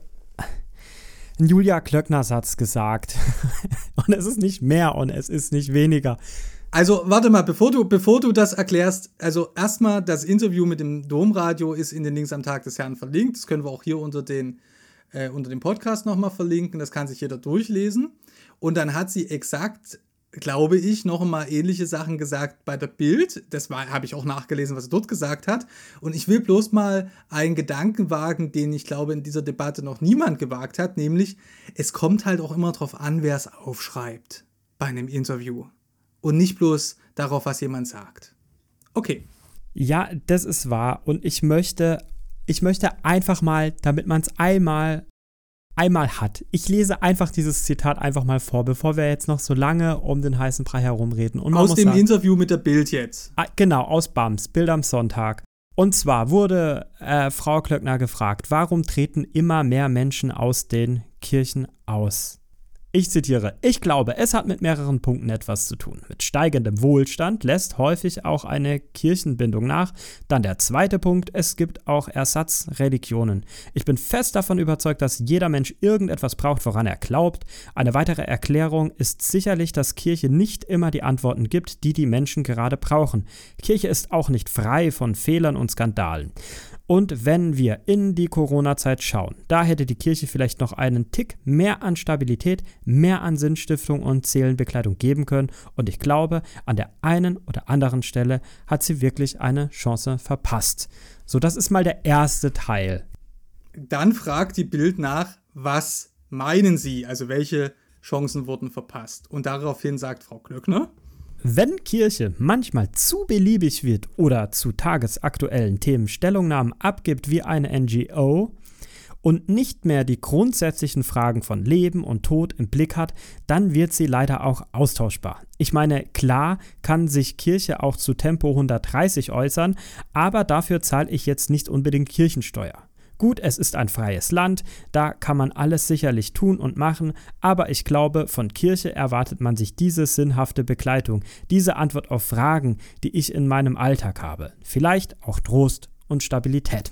einen Julia Klöckner-Satz gesagt. Und es ist nicht mehr und es ist nicht weniger. Also, warte mal, bevor du das erklärst, also erstmal, das Interview mit dem Domradio ist in den Links am Tag des Herrn verlinkt. Das können wir auch hier unter dem Podcast nochmal verlinken. Das kann sich jeder durchlesen. Und dann hat sie exakt, glaube ich, noch mal ähnliche Sachen gesagt bei der Bild. Das habe ich auch nachgelesen, was sie dort gesagt hat. Und ich will bloß mal einen Gedanken wagen, den ich glaube, in dieser Debatte noch niemand gewagt hat. Nämlich, es kommt halt auch immer drauf an, wer es aufschreibt bei einem Interview. Und nicht bloß darauf, was jemand sagt. Okay. Ja, das ist wahr. Und ich möchte einfach mal, damit man es einmal hat. Ich lese einfach dieses Zitat einfach mal vor, bevor wir jetzt noch so lange um den heißen Brei herumreden. Und aus dem Interview mit der Bild jetzt. Genau, aus BAMS, Bild am Sonntag. Und zwar wurde Frau Klöckner gefragt, warum treten immer mehr Menschen aus den Kirchen aus? Ich zitiere, ich glaube, es hat mit mehreren Punkten etwas zu tun. Mit steigendem Wohlstand lässt häufig auch eine Kirchenbindung nach. Dann der zweite Punkt, es gibt auch Ersatzreligionen. Ich bin fest davon überzeugt, dass jeder Mensch irgendetwas braucht, woran er glaubt. Eine weitere Erklärung ist sicherlich, dass Kirche nicht immer die Antworten gibt, die die Menschen gerade brauchen. Kirche ist auch nicht frei von Fehlern und Skandalen. Und wenn wir in die Corona-Zeit schauen, da hätte die Kirche vielleicht noch einen Tick mehr an Stabilität, mehr an Sinnstiftung und Seelenbekleidung geben können. Und ich glaube, an der einen oder anderen Stelle hat sie wirklich eine Chance verpasst. So, das ist mal der erste Teil. Dann fragt die Bild nach, was meinen Sie? Also welche Chancen wurden verpasst? Und daraufhin sagt Frau Klöckner: Wenn Kirche manchmal zu beliebig wird oder zu tagesaktuellen Themen Stellungnahmen abgibt wie eine NGO und nicht mehr die grundsätzlichen Fragen von Leben und Tod im Blick hat, dann wird sie leider auch austauschbar. Ich meine, klar kann sich Kirche auch zu Tempo 130 äußern, aber dafür zahle ich jetzt nicht unbedingt Kirchensteuer. Gut, es ist ein freies Land, da kann man alles sicherlich tun und machen, aber ich glaube, von Kirche erwartet man sich diese sinnhafte Begleitung, diese Antwort auf Fragen, die ich in meinem Alltag habe. Vielleicht auch Trost und Stabilität.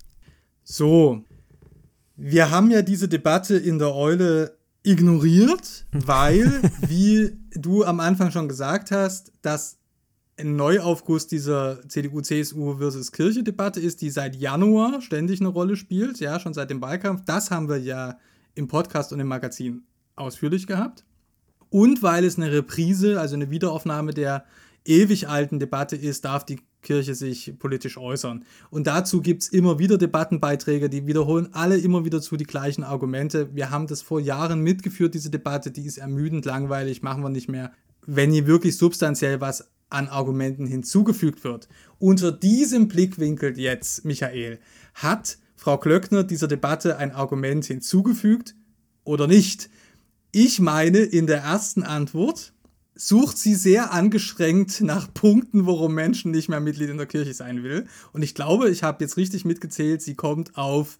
So, wir haben ja diese Debatte in der Eule ignoriert, weil, wie du am Anfang schon gesagt hast, dass ein Neuaufguss dieser CDU-CSU versus Kirche-Debatte ist, die seit Januar ständig eine Rolle spielt, ja, schon seit dem Wahlkampf. Das haben wir ja im Podcast und im Magazin ausführlich gehabt. Und weil es eine Reprise, also eine Wiederaufnahme der ewig alten Debatte ist, darf die Kirche sich politisch äußern. Und dazu gibt es immer wieder Debattenbeiträge, die wiederholen alle immer wieder die gleichen Argumente. Wir haben das vor Jahren mitgeführt, diese Debatte, die ist ermüdend, langweilig, machen wir nicht mehr. Wenn hier wirklich substanziell was an Argumenten hinzugefügt wird. Unter diesem Blickwinkel jetzt, Michael, hat Frau Klöckner dieser Debatte ein Argument hinzugefügt oder nicht? Ich meine, in der ersten Antwort sucht sie sehr angestrengt nach Punkten, warum Menschen nicht mehr Mitglied in der Kirche sein will. Und ich glaube, ich habe jetzt richtig mitgezählt, sie kommt auf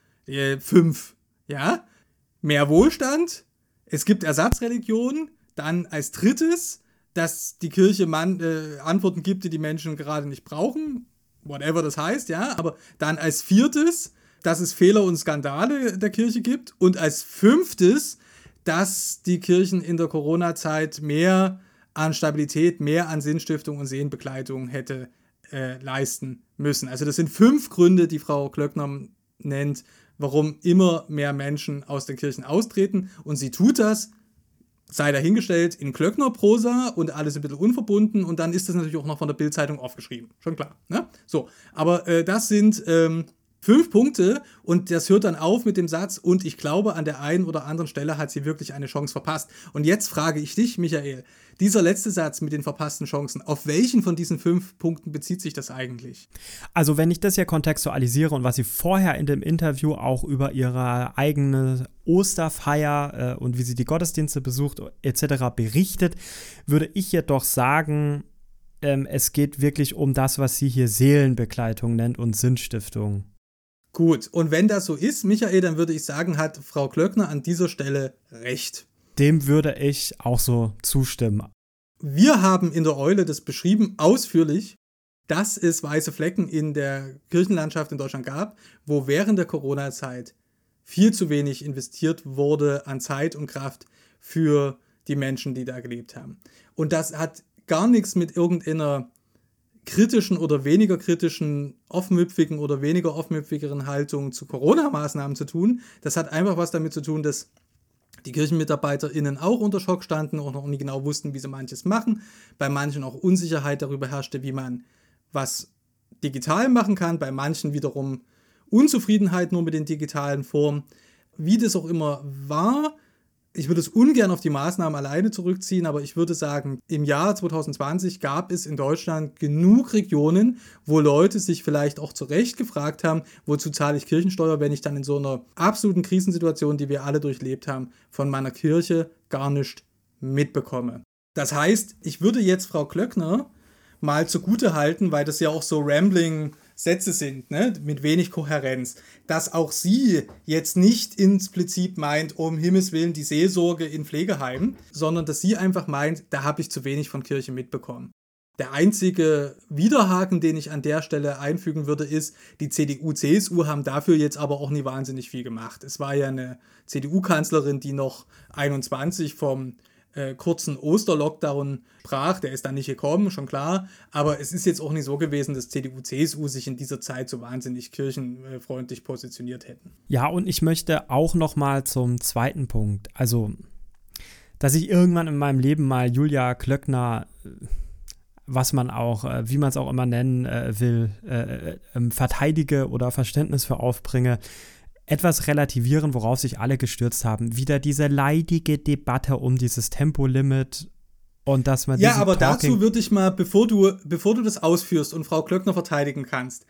5. Ja? Mehr Wohlstand, es gibt Ersatzreligionen, dann als drittes, dass die Kirche Antworten gibt, die die Menschen gerade nicht brauchen, whatever das heißt, ja, aber dann als viertes, dass es Fehler und Skandale der Kirche gibt und als fünftes, dass die Kirchen in der Corona-Zeit mehr an Stabilität, mehr an Sinnstiftung und Seelenbegleitung hätte leisten müssen. Also das sind 5 Gründe, die Frau Klöckner nennt, warum immer mehr Menschen aus den Kirchen austreten, und sie tut das, sei dahingestellt, in Klöckner-Prosa und alles ein bisschen unverbunden, und dann ist das natürlich auch noch von der Bild-Zeitung aufgeschrieben. Schon klar, ne? So, aber das sind 5 5 Punkte und das hört dann auf mit dem Satz, und ich glaube, an der einen oder anderen Stelle hat sie wirklich eine Chance verpasst. Und jetzt frage ich dich, Michael, dieser letzte Satz mit den verpassten Chancen, auf welchen von diesen 5 Punkten bezieht sich das eigentlich? Also wenn ich das ja kontextualisiere und was sie vorher in dem Interview auch über ihre eigene Osterfeier und wie sie die Gottesdienste besucht etc. berichtet, würde ich jedoch sagen, es geht wirklich um das, was sie hier Seelenbegleitung nennt und Sinnstiftung. Gut, und wenn das so ist, Michael, dann würde ich sagen, hat Frau Klöckner an dieser Stelle recht. Dem würde ich auch so zustimmen. Wir haben in der Eule das beschrieben, ausführlich, dass es weiße Flecken in der Kirchenlandschaft in Deutschland gab, wo während der Corona-Zeit viel zu wenig investiert wurde an Zeit und Kraft für die Menschen, die da gelebt haben. Und das hat gar nichts mit irgendeiner kritischen oder weniger kritischen, offenmüpfigen oder weniger offenmüpfigeren Haltung zu Corona-Maßnahmen zu tun. Das hat einfach was damit zu tun, dass die KirchenmitarbeiterInnen auch unter Schock standen und noch nie genau wussten, wie sie manches machen. Bei manchen auch Unsicherheit darüber herrschte, wie man was digital machen kann. Bei manchen wiederum Unzufriedenheit nur mit den digitalen Formen. Wie das auch immer war, ich würde es ungern auf die Maßnahmen alleine zurückziehen, aber ich würde sagen, im Jahr 2020 gab es in Deutschland genug Regionen, wo Leute sich vielleicht auch zu Recht gefragt haben, wozu zahle ich Kirchensteuer, wenn ich dann in so einer absoluten Krisensituation, die wir alle durchlebt haben, von meiner Kirche gar nicht mitbekomme. Das heißt, ich würde jetzt Frau Klöckner mal zugute halten, weil das ja auch so Rambling-Sätze sind, ne, mit wenig Kohärenz, dass auch sie jetzt nicht implizit meint, um Himmels Willen die Seelsorge in Pflegeheimen, sondern dass sie einfach meint, da habe ich zu wenig von Kirche mitbekommen. Der einzige Widerhaken, den ich an der Stelle einfügen würde, ist, die CDU, CSU haben dafür jetzt aber auch nie wahnsinnig viel gemacht. Es war ja eine CDU-Kanzlerin, die noch 21 vom kurzen Osterlockdown sprach, der ist dann nicht gekommen, schon klar, aber es ist jetzt auch nicht so gewesen, dass CDU, CSU sich in dieser Zeit so wahnsinnig kirchenfreundlich positioniert hätten. Ja, und ich möchte auch noch mal zum zweiten Punkt, also, dass ich irgendwann in meinem Leben mal Julia Klöckner, was man auch, wie man es auch immer nennen will, verteidige oder Verständnis für aufbringe, etwas relativieren, worauf sich alle gestürzt haben. Wieder diese leidige Debatte um dieses Tempolimit und dass man ja, aber dazu würde ich mal, bevor du das ausführst und Frau Klöckner verteidigen kannst,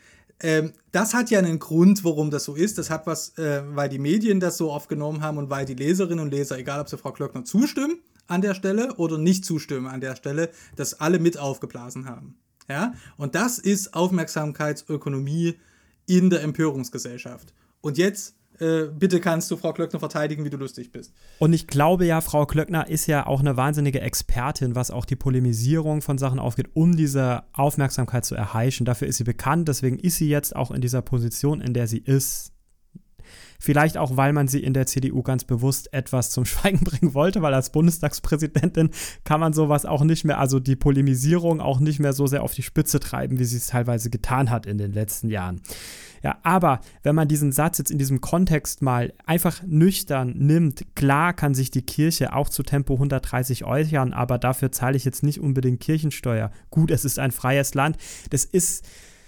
das hat ja einen Grund, warum das so ist. Das hat was, weil die Medien das so aufgenommen haben und weil die Leserinnen und Leser, egal ob sie Frau Klöckner zustimmen an der Stelle oder nicht zustimmen an der Stelle, das alle mit aufgeblasen haben. Ja? Und das ist Aufmerksamkeitsökonomie in der Empörungsgesellschaft. Und jetzt, bitte kannst du Frau Klöckner verteidigen, wie du lustig bist. Und ich glaube ja, Frau Klöckner ist ja auch eine wahnsinnige Expertin, was auch die Polemisierung von Sachen aufgeht, um diese Aufmerksamkeit zu erheischen. Dafür ist sie bekannt, deswegen ist sie jetzt auch in dieser Position, in der sie ist. Vielleicht auch, weil man sie in der CDU ganz bewusst etwas zum Schweigen bringen wollte, weil als Bundestagspräsidentin kann man sowas auch nicht mehr, also die Polemisierung auch nicht mehr so sehr auf die Spitze treiben, wie sie es teilweise getan hat in den letzten Jahren. Ja, aber wenn man diesen Satz jetzt in diesem Kontext mal einfach nüchtern nimmt, klar kann sich die Kirche auch zu Tempo 130 äußern, aber dafür zahle ich jetzt nicht unbedingt Kirchensteuer. Gut, es ist ein freies Land. Das ist,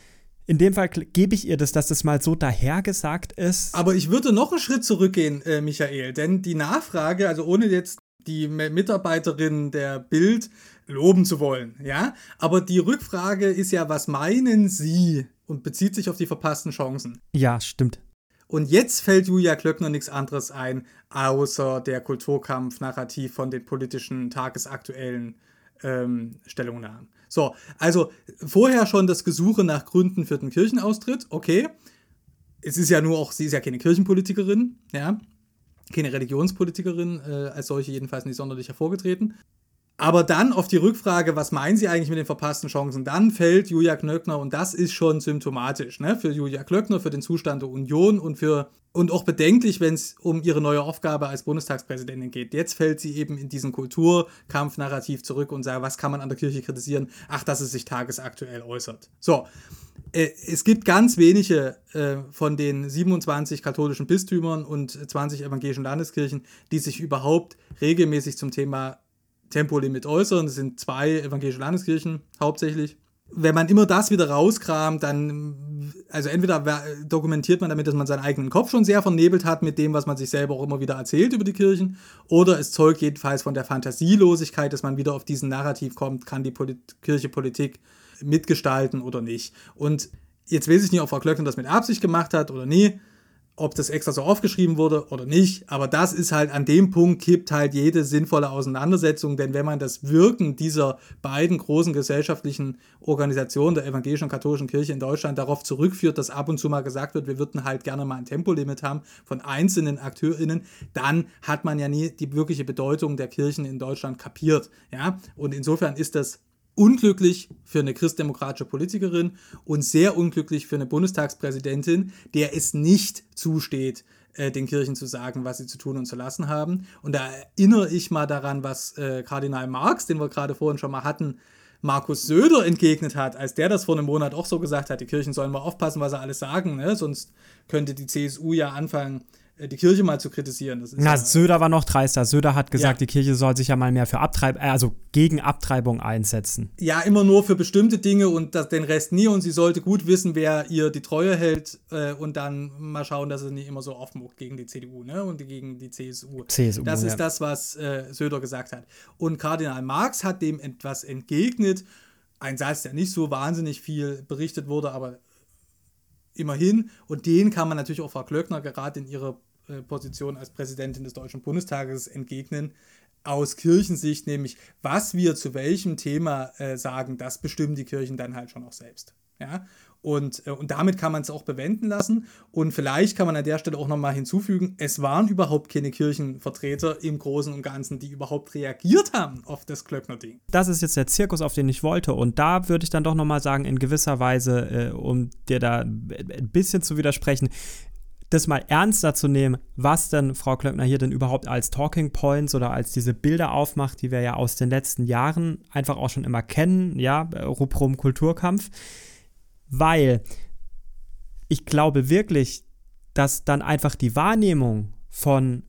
in dem Fall gebe ich ihr das, dass das mal so dahergesagt ist. Aber ich würde noch einen Schritt zurückgehen, Michael, denn die Nachfrage, also ohne jetzt die Mitarbeiterin der Bild loben zu wollen, ja, aber die Rückfrage ist ja, was meinen Sie, und bezieht sich auf die verpassten Chancen. Ja, stimmt. Und jetzt fällt Julia Klöckner nichts anderes ein, außer der Kulturkampf-Narrativ von den politischen, tagesaktuellen Stellungnahmen. So, also vorher schon das Gesuche nach Gründen für den Kirchenaustritt, okay. Es ist ja nur auch, sie ist ja keine Kirchenpolitikerin, ja, keine Religionspolitikerin, als solche jedenfalls nicht sonderlich hervorgetreten. Aber dann auf die Rückfrage, was meinen Sie eigentlich mit den verpassten Chancen, dann fällt Julia Klöckner, und das ist schon symptomatisch, ne, für Julia Klöckner, für den Zustand der Union und auch bedenklich, wenn es um ihre neue Aufgabe als Bundestagspräsidentin geht. Jetzt fällt sie eben in diesen Kulturkampf-Narrativ zurück und sagt, was kann man an der Kirche kritisieren? Ach, dass es sich tagesaktuell äußert. So, es gibt ganz wenige von den 27 katholischen Bistümern und 20 evangelischen Landeskirchen, die sich überhaupt regelmäßig zum Thema Tempolimit äußern. Das sind 2 evangelische Landeskirchen hauptsächlich. wenn man immer das wieder rauskramt, dann, also entweder dokumentiert man damit, dass man seinen eigenen Kopf schon sehr vernebelt hat mit dem, was man sich selber auch immer wieder erzählt über die Kirchen, oder es zeugt jedenfalls von der Fantasielosigkeit, dass man wieder auf diesen Narrativ kommt, kann die Kirche Politik mitgestalten oder nicht. Und jetzt weiß ich nicht, ob Frau Klöckner das mit Absicht gemacht hat oder nie, ob das extra so aufgeschrieben wurde oder nicht, aber das ist halt, an dem Punkt kippt halt jede sinnvolle Auseinandersetzung, denn wenn man das Wirken dieser beiden großen gesellschaftlichen Organisationen, der evangelischen und katholischen Kirche in Deutschland, darauf zurückführt, dass ab und zu mal gesagt wird, wir würden halt gerne mal ein Tempolimit haben von einzelnen AkteurInnen, dann hat man ja nie die wirkliche Bedeutung der Kirchen in Deutschland kapiert, ja, und insofern ist das unglücklich für eine christdemokratische Politikerin und sehr unglücklich für eine Bundestagspräsidentin, der es nicht zusteht, den Kirchen zu sagen, was sie zu tun und zu lassen haben. Und da erinnere ich mal daran, was Kardinal Marx, den wir gerade vorhin schon mal hatten, Markus Söder entgegnet hat, als der das vor einem Monat auch so gesagt hat, die Kirchen sollen mal aufpassen, was sie alles sagen, ne? Sonst könnte die CSU ja anfangen, die Kirche mal zu kritisieren. Das ist Söder war noch dreister. Söder hat gesagt, die Kirche soll sich ja mal mehr für gegen Abtreibung einsetzen. Ja, immer nur für bestimmte Dinge und den Rest nie. Und sie sollte gut wissen, wer ihr die Treue hält und dann mal schauen, dass sie nicht immer so aufmuckt gegen die CDU, ne? Und gegen die CSU. Das ist das, was Söder gesagt hat. Und Kardinal Marx hat dem etwas entgegnet. Ein Satz, der nicht so wahnsinnig viel berichtet wurde, aber immerhin. Und den kann man natürlich auch Frau Klöckner gerade in ihrer Position als Präsidentin des Deutschen Bundestages entgegnen, aus Kirchensicht, nämlich was wir zu welchem Thema sagen, das bestimmen die Kirchen dann halt schon auch selbst. Ja? Und damit kann man es auch bewenden lassen. Und vielleicht kann man an der Stelle auch nochmal hinzufügen, es waren überhaupt keine Kirchenvertreter im Großen und Ganzen, die überhaupt reagiert haben auf das Klöckner-Ding. Das ist jetzt der Zirkus, auf den ich wollte. Und da würde ich dann doch nochmal sagen, in gewisser Weise, um dir da ein bisschen zu widersprechen, das mal ernster zu nehmen, was denn Frau Klöckner hier denn überhaupt als Talking Points oder als diese Bilder aufmacht, die wir ja aus den letzten Jahren einfach auch schon immer kennen, ja, Rubrum Kulturkampf, weil ich glaube wirklich, dass dann einfach die Wahrnehmung von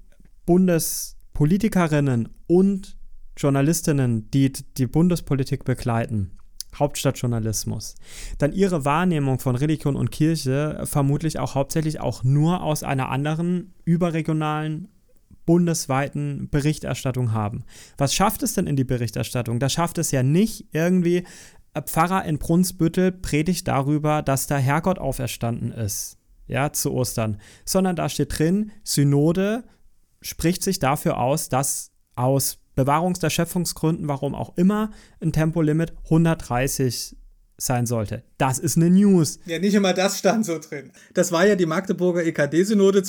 Bundespolitikerinnen und Journalistinnen, die die Bundespolitik begleiten, Hauptstadtjournalismus, dann ihre Wahrnehmung von Religion und Kirche vermutlich auch hauptsächlich auch nur aus einer anderen überregionalen, bundesweiten Berichterstattung haben. Was schafft es denn in die Berichterstattung? Das schafft es ja nicht irgendwie, Pfarrer in Brunsbüttel predigt darüber, dass da Herrgott auferstanden ist, ja, zu Ostern, sondern da steht drin, Synode spricht sich dafür aus, dass aus Bewahrungs- der Schöpfungsgründen, warum auch immer, ein Tempolimit 130 sein sollte. Das ist eine News. Ja, nicht immer das stand so drin. Das war ja die Magdeburger EKD-Synode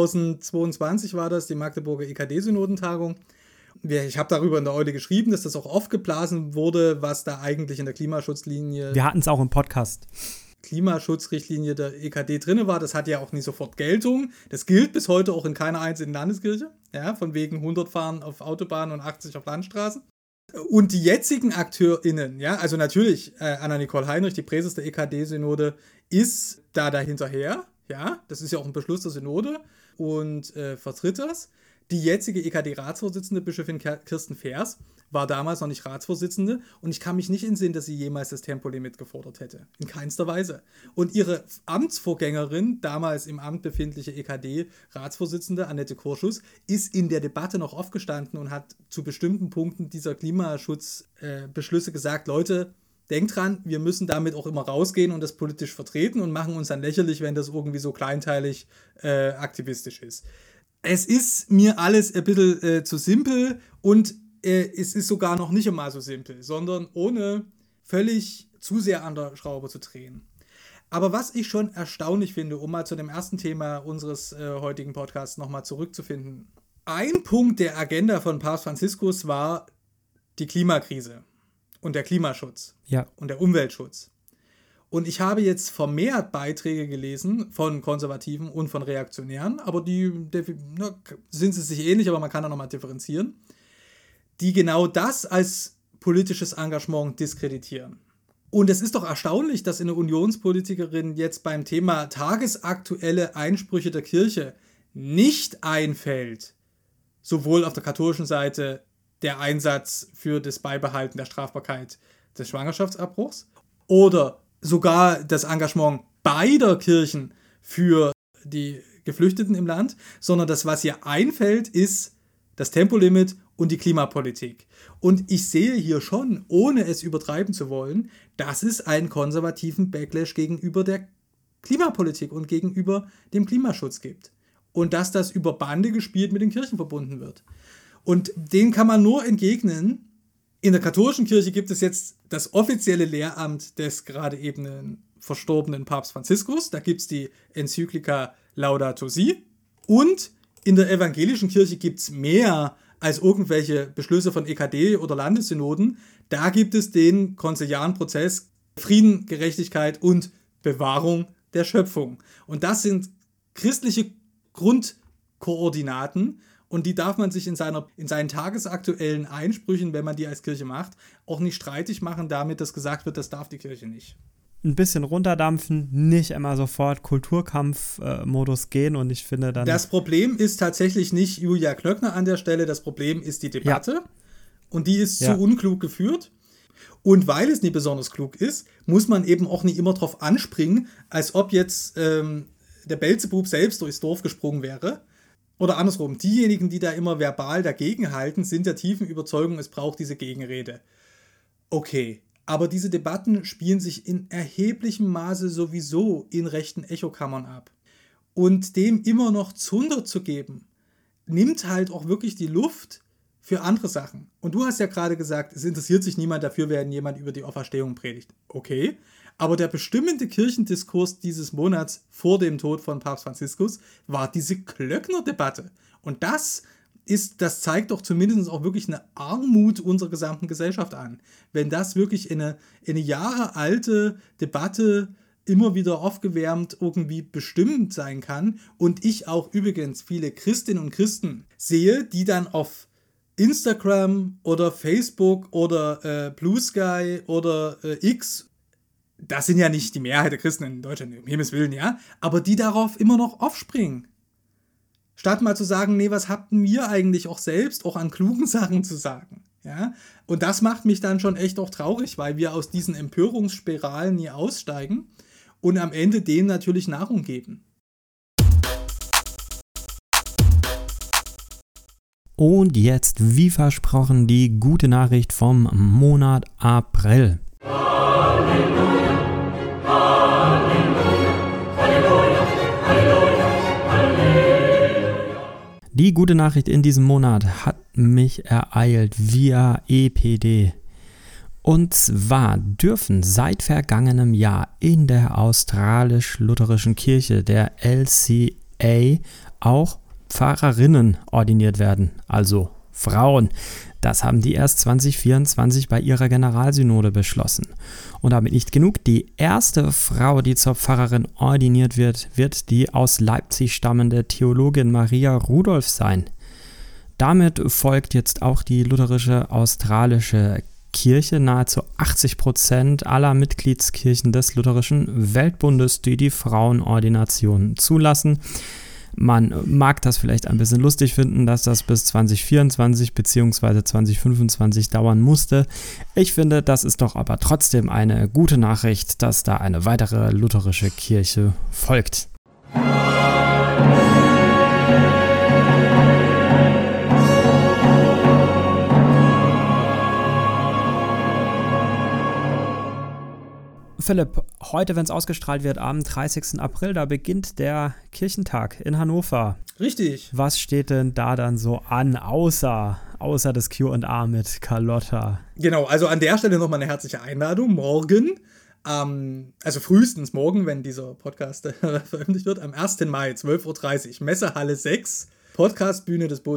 2022 war das, die Magdeburger EKD-Synodentagung. Ich habe darüber in der Eule geschrieben, dass das auch aufgeblasen wurde, was da eigentlich in der Klimaschutzlinie... Wir hatten es auch im Podcast. Klimaschutzrichtlinie der EKD drin war, das hat ja auch nie sofort Geltung. Das gilt bis heute auch in keiner einzelnen Landeskirche, ja, von wegen 100 fahren auf Autobahnen und 80 auf Landstraßen. Und die jetzigen AkteurInnen, ja, also natürlich Anna-Nicole Heinrich, die Präses der EKD-Synode, ist da dahinterher, ja, das ist ja auch ein Beschluss der Synode und vertritt das. Die jetzige EKD-Ratsvorsitzende, Bischöfin Kirsten Fers, war damals noch nicht Ratsvorsitzende und ich kann mich nicht entsinnen, dass sie jemals das Tempolimit gefordert hätte. In keinster Weise. Und ihre Amtsvorgängerin, damals im Amt befindliche EKD-Ratsvorsitzende, Annette Kurschus, ist in der Debatte noch aufgestanden und hat zu bestimmten Punkten dieser Klimaschutzbeschlüsse gesagt, Leute, denkt dran, wir müssen damit auch immer rausgehen und das politisch vertreten und machen uns dann lächerlich, wenn das irgendwie so kleinteilig aktivistisch ist. Es ist mir alles ein bisschen zu simpel und es ist sogar noch nicht einmal so simpel, sondern ohne völlig zu sehr an der Schraube zu drehen. Aber was ich schon erstaunlich finde, um mal zu dem ersten Thema unseres heutigen Podcasts nochmal zurückzufinden. Ein Punkt der Agenda von Papst Franziskus war die Klimakrise und der Klimaschutz und der Umweltschutz. Und ich habe jetzt vermehrt Beiträge gelesen von Konservativen und von Reaktionären, aber die sind sie sich ähnlich, aber man kann da nochmal differenzieren, die genau das als politisches Engagement diskreditieren. Und es ist doch erstaunlich, dass eine Unionspolitikerin jetzt beim Thema tagesaktuelle Einsprüche der Kirche nicht einfällt, sowohl auf der katholischen Seite der Einsatz für das Beibehalten der Strafbarkeit des Schwangerschaftsabbruchs oder sogar das Engagement beider Kirchen für die Geflüchteten im Land, sondern das, was ihr einfällt, ist das Tempolimit und die Klimapolitik. Und ich sehe hier schon, ohne es übertreiben zu wollen, dass es einen konservativen Backlash gegenüber der Klimapolitik und gegenüber dem Klimaschutz gibt. Und dass das über Bande gespielt mit den Kirchen verbunden wird. Und den kann man nur entgegnen. In der katholischen Kirche gibt es jetzt das offizielle Lehramt des gerade eben verstorbenen Papst Franziskus. Da gibt es die Enzyklika Laudato Si. Und in der evangelischen Kirche gibt es mehr als irgendwelche Beschlüsse von EKD oder Landessynoden. Da gibt es den konziliaren Prozess Frieden, Gerechtigkeit und Bewahrung der Schöpfung. Und das sind christliche Grundkoordinaten und die darf man sich in seinen tagesaktuellen Einsprüchen, wenn man die als Kirche macht, auch nicht streitig machen damit, dass gesagt wird, das darf die Kirche nicht. Ein bisschen runterdampfen, nicht immer sofort Kulturkampf-Modus gehen und ich finde dann... Das Problem ist tatsächlich nicht Julia Klöckner an der Stelle, das Problem ist die Debatte und die ist zu unklug geführt. Und weil es nicht besonders klug ist, muss man eben auch nicht immer drauf anspringen, als ob jetzt der Beelzebub selbst durchs Dorf gesprungen wäre. Oder andersrum, diejenigen, die da immer verbal dagegenhalten, sind der tiefen Überzeugung, es braucht diese Gegenrede. Okay, aber diese Debatten spielen sich in erheblichem Maße sowieso in rechten Echokammern ab. Und dem immer noch Zunder zu geben, nimmt halt auch wirklich die Luft für andere Sachen. Und du hast ja gerade gesagt, es interessiert sich niemand dafür, wenn jemand über die Auferstehung predigt. Okay, aber der bestimmende Kirchendiskurs dieses Monats vor dem Tod von Papst Franziskus war diese Klöckner-Debatte. Und das zeigt doch zumindest auch wirklich eine Armut unserer gesamten Gesellschaft an. Wenn das wirklich eine jahrealte Debatte immer wieder aufgewärmt irgendwie bestimmt sein kann und ich auch übrigens viele Christinnen und Christen sehe, die dann auf Instagram oder Facebook oder Blue Sky oder X, das sind ja nicht die Mehrheit der Christen in Deutschland, um Himmels Willen, ja, aber die darauf immer noch aufspringen. Statt mal zu sagen, nee, was habt ihr eigentlich auch selbst auch an klugen Sachen zu sagen? Ja? Und das macht mich dann schon echt auch traurig, weil wir aus diesen Empörungsspiralen nie aussteigen und am Ende denen natürlich Nahrung geben. Und jetzt, wie versprochen, die gute Nachricht vom Monat April. Halleluja, Halleluja, Halleluja, Halleluja, Halleluja. Die gute Nachricht in diesem Monat hat mich ereilt via EPD. Und zwar dürfen seit vergangenem Jahr in der australisch-lutherischen Kirche, der LCA, auch Pfarrerinnen ordiniert werden, also Frauen. Das haben die erst 2024 bei ihrer Generalsynode beschlossen. Und damit nicht genug, die erste Frau, die zur Pfarrerin ordiniert wird, wird die aus Leipzig stammende Theologin Maria Rudolph sein. Damit folgt jetzt auch die lutherische australische Kirche, nahezu 80% aller Mitgliedskirchen des Lutherischen Weltbundes, die die Frauenordination zulassen. Man mag das vielleicht ein bisschen lustig finden, dass das bis 2024 bzw. 2025 dauern musste. Ich finde, das ist doch aber trotzdem eine gute Nachricht, dass da eine weitere lutherische Kirche folgt. Philipp, heute, wenn es ausgestrahlt wird, am 30. April, da beginnt der Kirchentag in Hannover. Richtig. Was steht denn da dann so an, außer das Q&A mit Carlotta? Genau, also an der Stelle nochmal eine herzliche Einladung. Morgen, also frühestens morgen, wenn dieser Podcast veröffentlicht wird, am 1. Mai, 12.30 Uhr, Messehalle 6, Podcastbühne des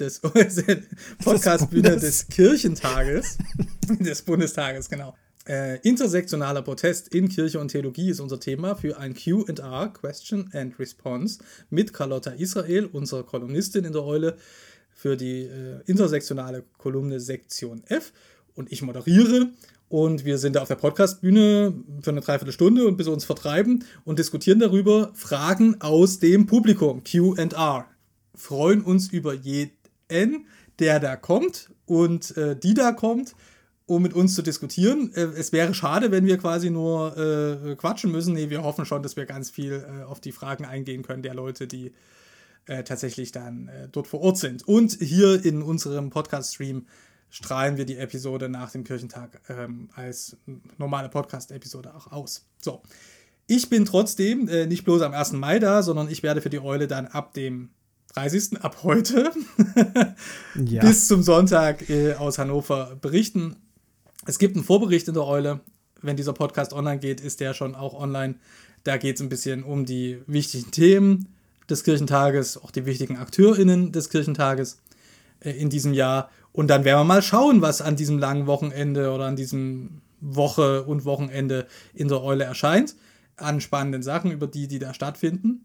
Kirchentages, des Bundestages, genau. Intersektionaler Protest in Kirche und Theologie ist unser Thema für ein Q&A, Question and Response, mit Carlotta Israel, unserer Kolumnistin in der Eule, für die intersektionale Kolumne Sektion F. Und ich moderiere. Und wir sind da auf der Podcastbühne für eine Dreiviertelstunde und bis wir uns vertreiben und diskutieren darüber Fragen aus dem Publikum, Q&A. Freuen uns über jeden, der da kommt und die da kommt. um mit uns zu diskutieren. Es wäre schade, wenn wir quasi nur quatschen müssen. Nee, wir hoffen schon, dass wir ganz viel auf die Fragen eingehen können der Leute, die tatsächlich dann dort vor Ort sind. Und hier in unserem Podcast-Stream strahlen wir die Episode nach dem Kirchentag als normale Podcast-Episode auch aus. So, ich bin trotzdem nicht bloß am 1. Mai da, sondern ich werde für die Eule dann ab dem 30. ab heute bis zum Sonntag aus Hannover berichten. Es gibt einen Vorbericht in der Eule. Wenn dieser Podcast online geht, ist der schon auch online. Da geht es ein bisschen um die wichtigen Themen des Kirchentages, auch die wichtigen AkteurInnen des Kirchentages in diesem Jahr. Und dann werden wir mal schauen, was an diesem langen Wochenende oder an diesem Woche und Wochenende in der Eule erscheint. An spannenden Sachen, über die da stattfinden.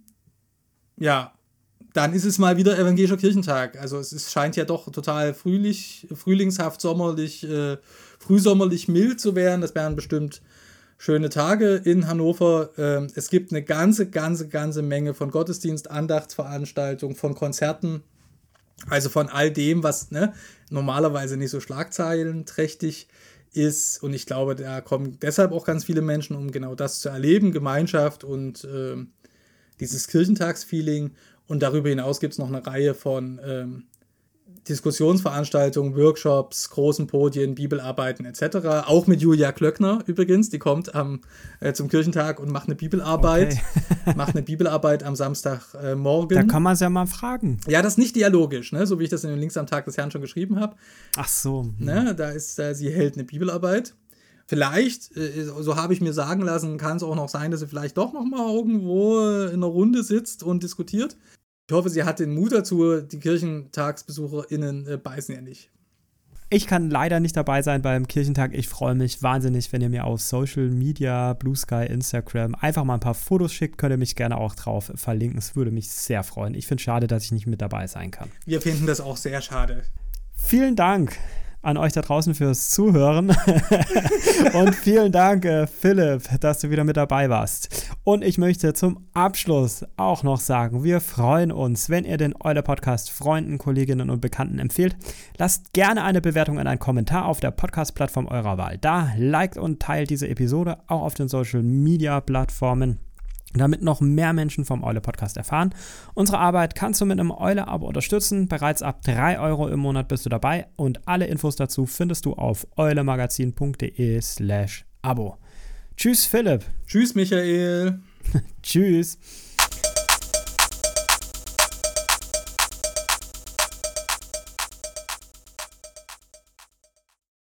Ja, dann ist es mal wieder Evangelischer Kirchentag. Also es scheint ja doch total frühlingshaft, sommerlich, frühsommerlich mild zu werden. Das wären bestimmt schöne Tage in Hannover. Es gibt eine ganze Menge von Gottesdienst, Andachtsveranstaltungen, von Konzerten. Also von all dem, was normalerweise nicht so schlagzeilenträchtig ist. Und ich glaube, da kommen deshalb auch ganz viele Menschen, um genau das zu erleben. Gemeinschaft und dieses Kirchentagsfeeling. Und darüber hinaus gibt es noch eine Reihe von Diskussionsveranstaltungen, Workshops, großen Podien, Bibelarbeiten etc. Auch mit Julia Klöckner übrigens, die kommt zum Kirchentag und macht eine Bibelarbeit. Okay. Macht eine Bibelarbeit am Samstagmorgen. Da kann man es ja mal fragen. Ja, das ist nicht dialogisch, ne? So wie ich das in den Links am Tag des Herrn schon geschrieben habe. Ach so. Ne? Sie hält eine Bibelarbeit. Vielleicht, so habe ich mir sagen lassen, kann es auch noch sein, dass sie vielleicht doch noch mal irgendwo in einer Runde sitzt und diskutiert. Ich hoffe, sie hat den Mut dazu. Die KirchentagsbesucherInnen beißen ja nicht. Ich kann leider nicht dabei sein beim Kirchentag. Ich freue mich wahnsinnig, wenn ihr mir auf Social Media, Blue Sky, Instagram einfach mal ein paar Fotos schickt. Könnt ihr mich gerne auch drauf verlinken. Es würde mich sehr freuen. Ich finde es schade, dass ich nicht mit dabei sein kann. Wir finden das auch sehr schade. Vielen Dank an euch da draußen fürs Zuhören und vielen Dank, Philipp, dass du wieder mit dabei warst. Und ich möchte zum Abschluss auch noch sagen, wir freuen uns, wenn ihr den Eule-Podcast Freunden, Kolleginnen und Bekannten empfehlt. Lasst gerne eine Bewertung und einen Kommentar auf der Podcast-Plattform eurer Wahl da. Liked und teilt diese Episode auch auf den Social-Media-Plattformen, damit noch mehr Menschen vom Eule-Podcast erfahren. Unsere Arbeit kannst du mit einem Eule-Abo unterstützen. Bereits ab 3 € im Monat bist du dabei und alle Infos dazu findest du auf eulemagazin.de/Abo. Tschüss, Philipp. Tschüss, Michael. Tschüss.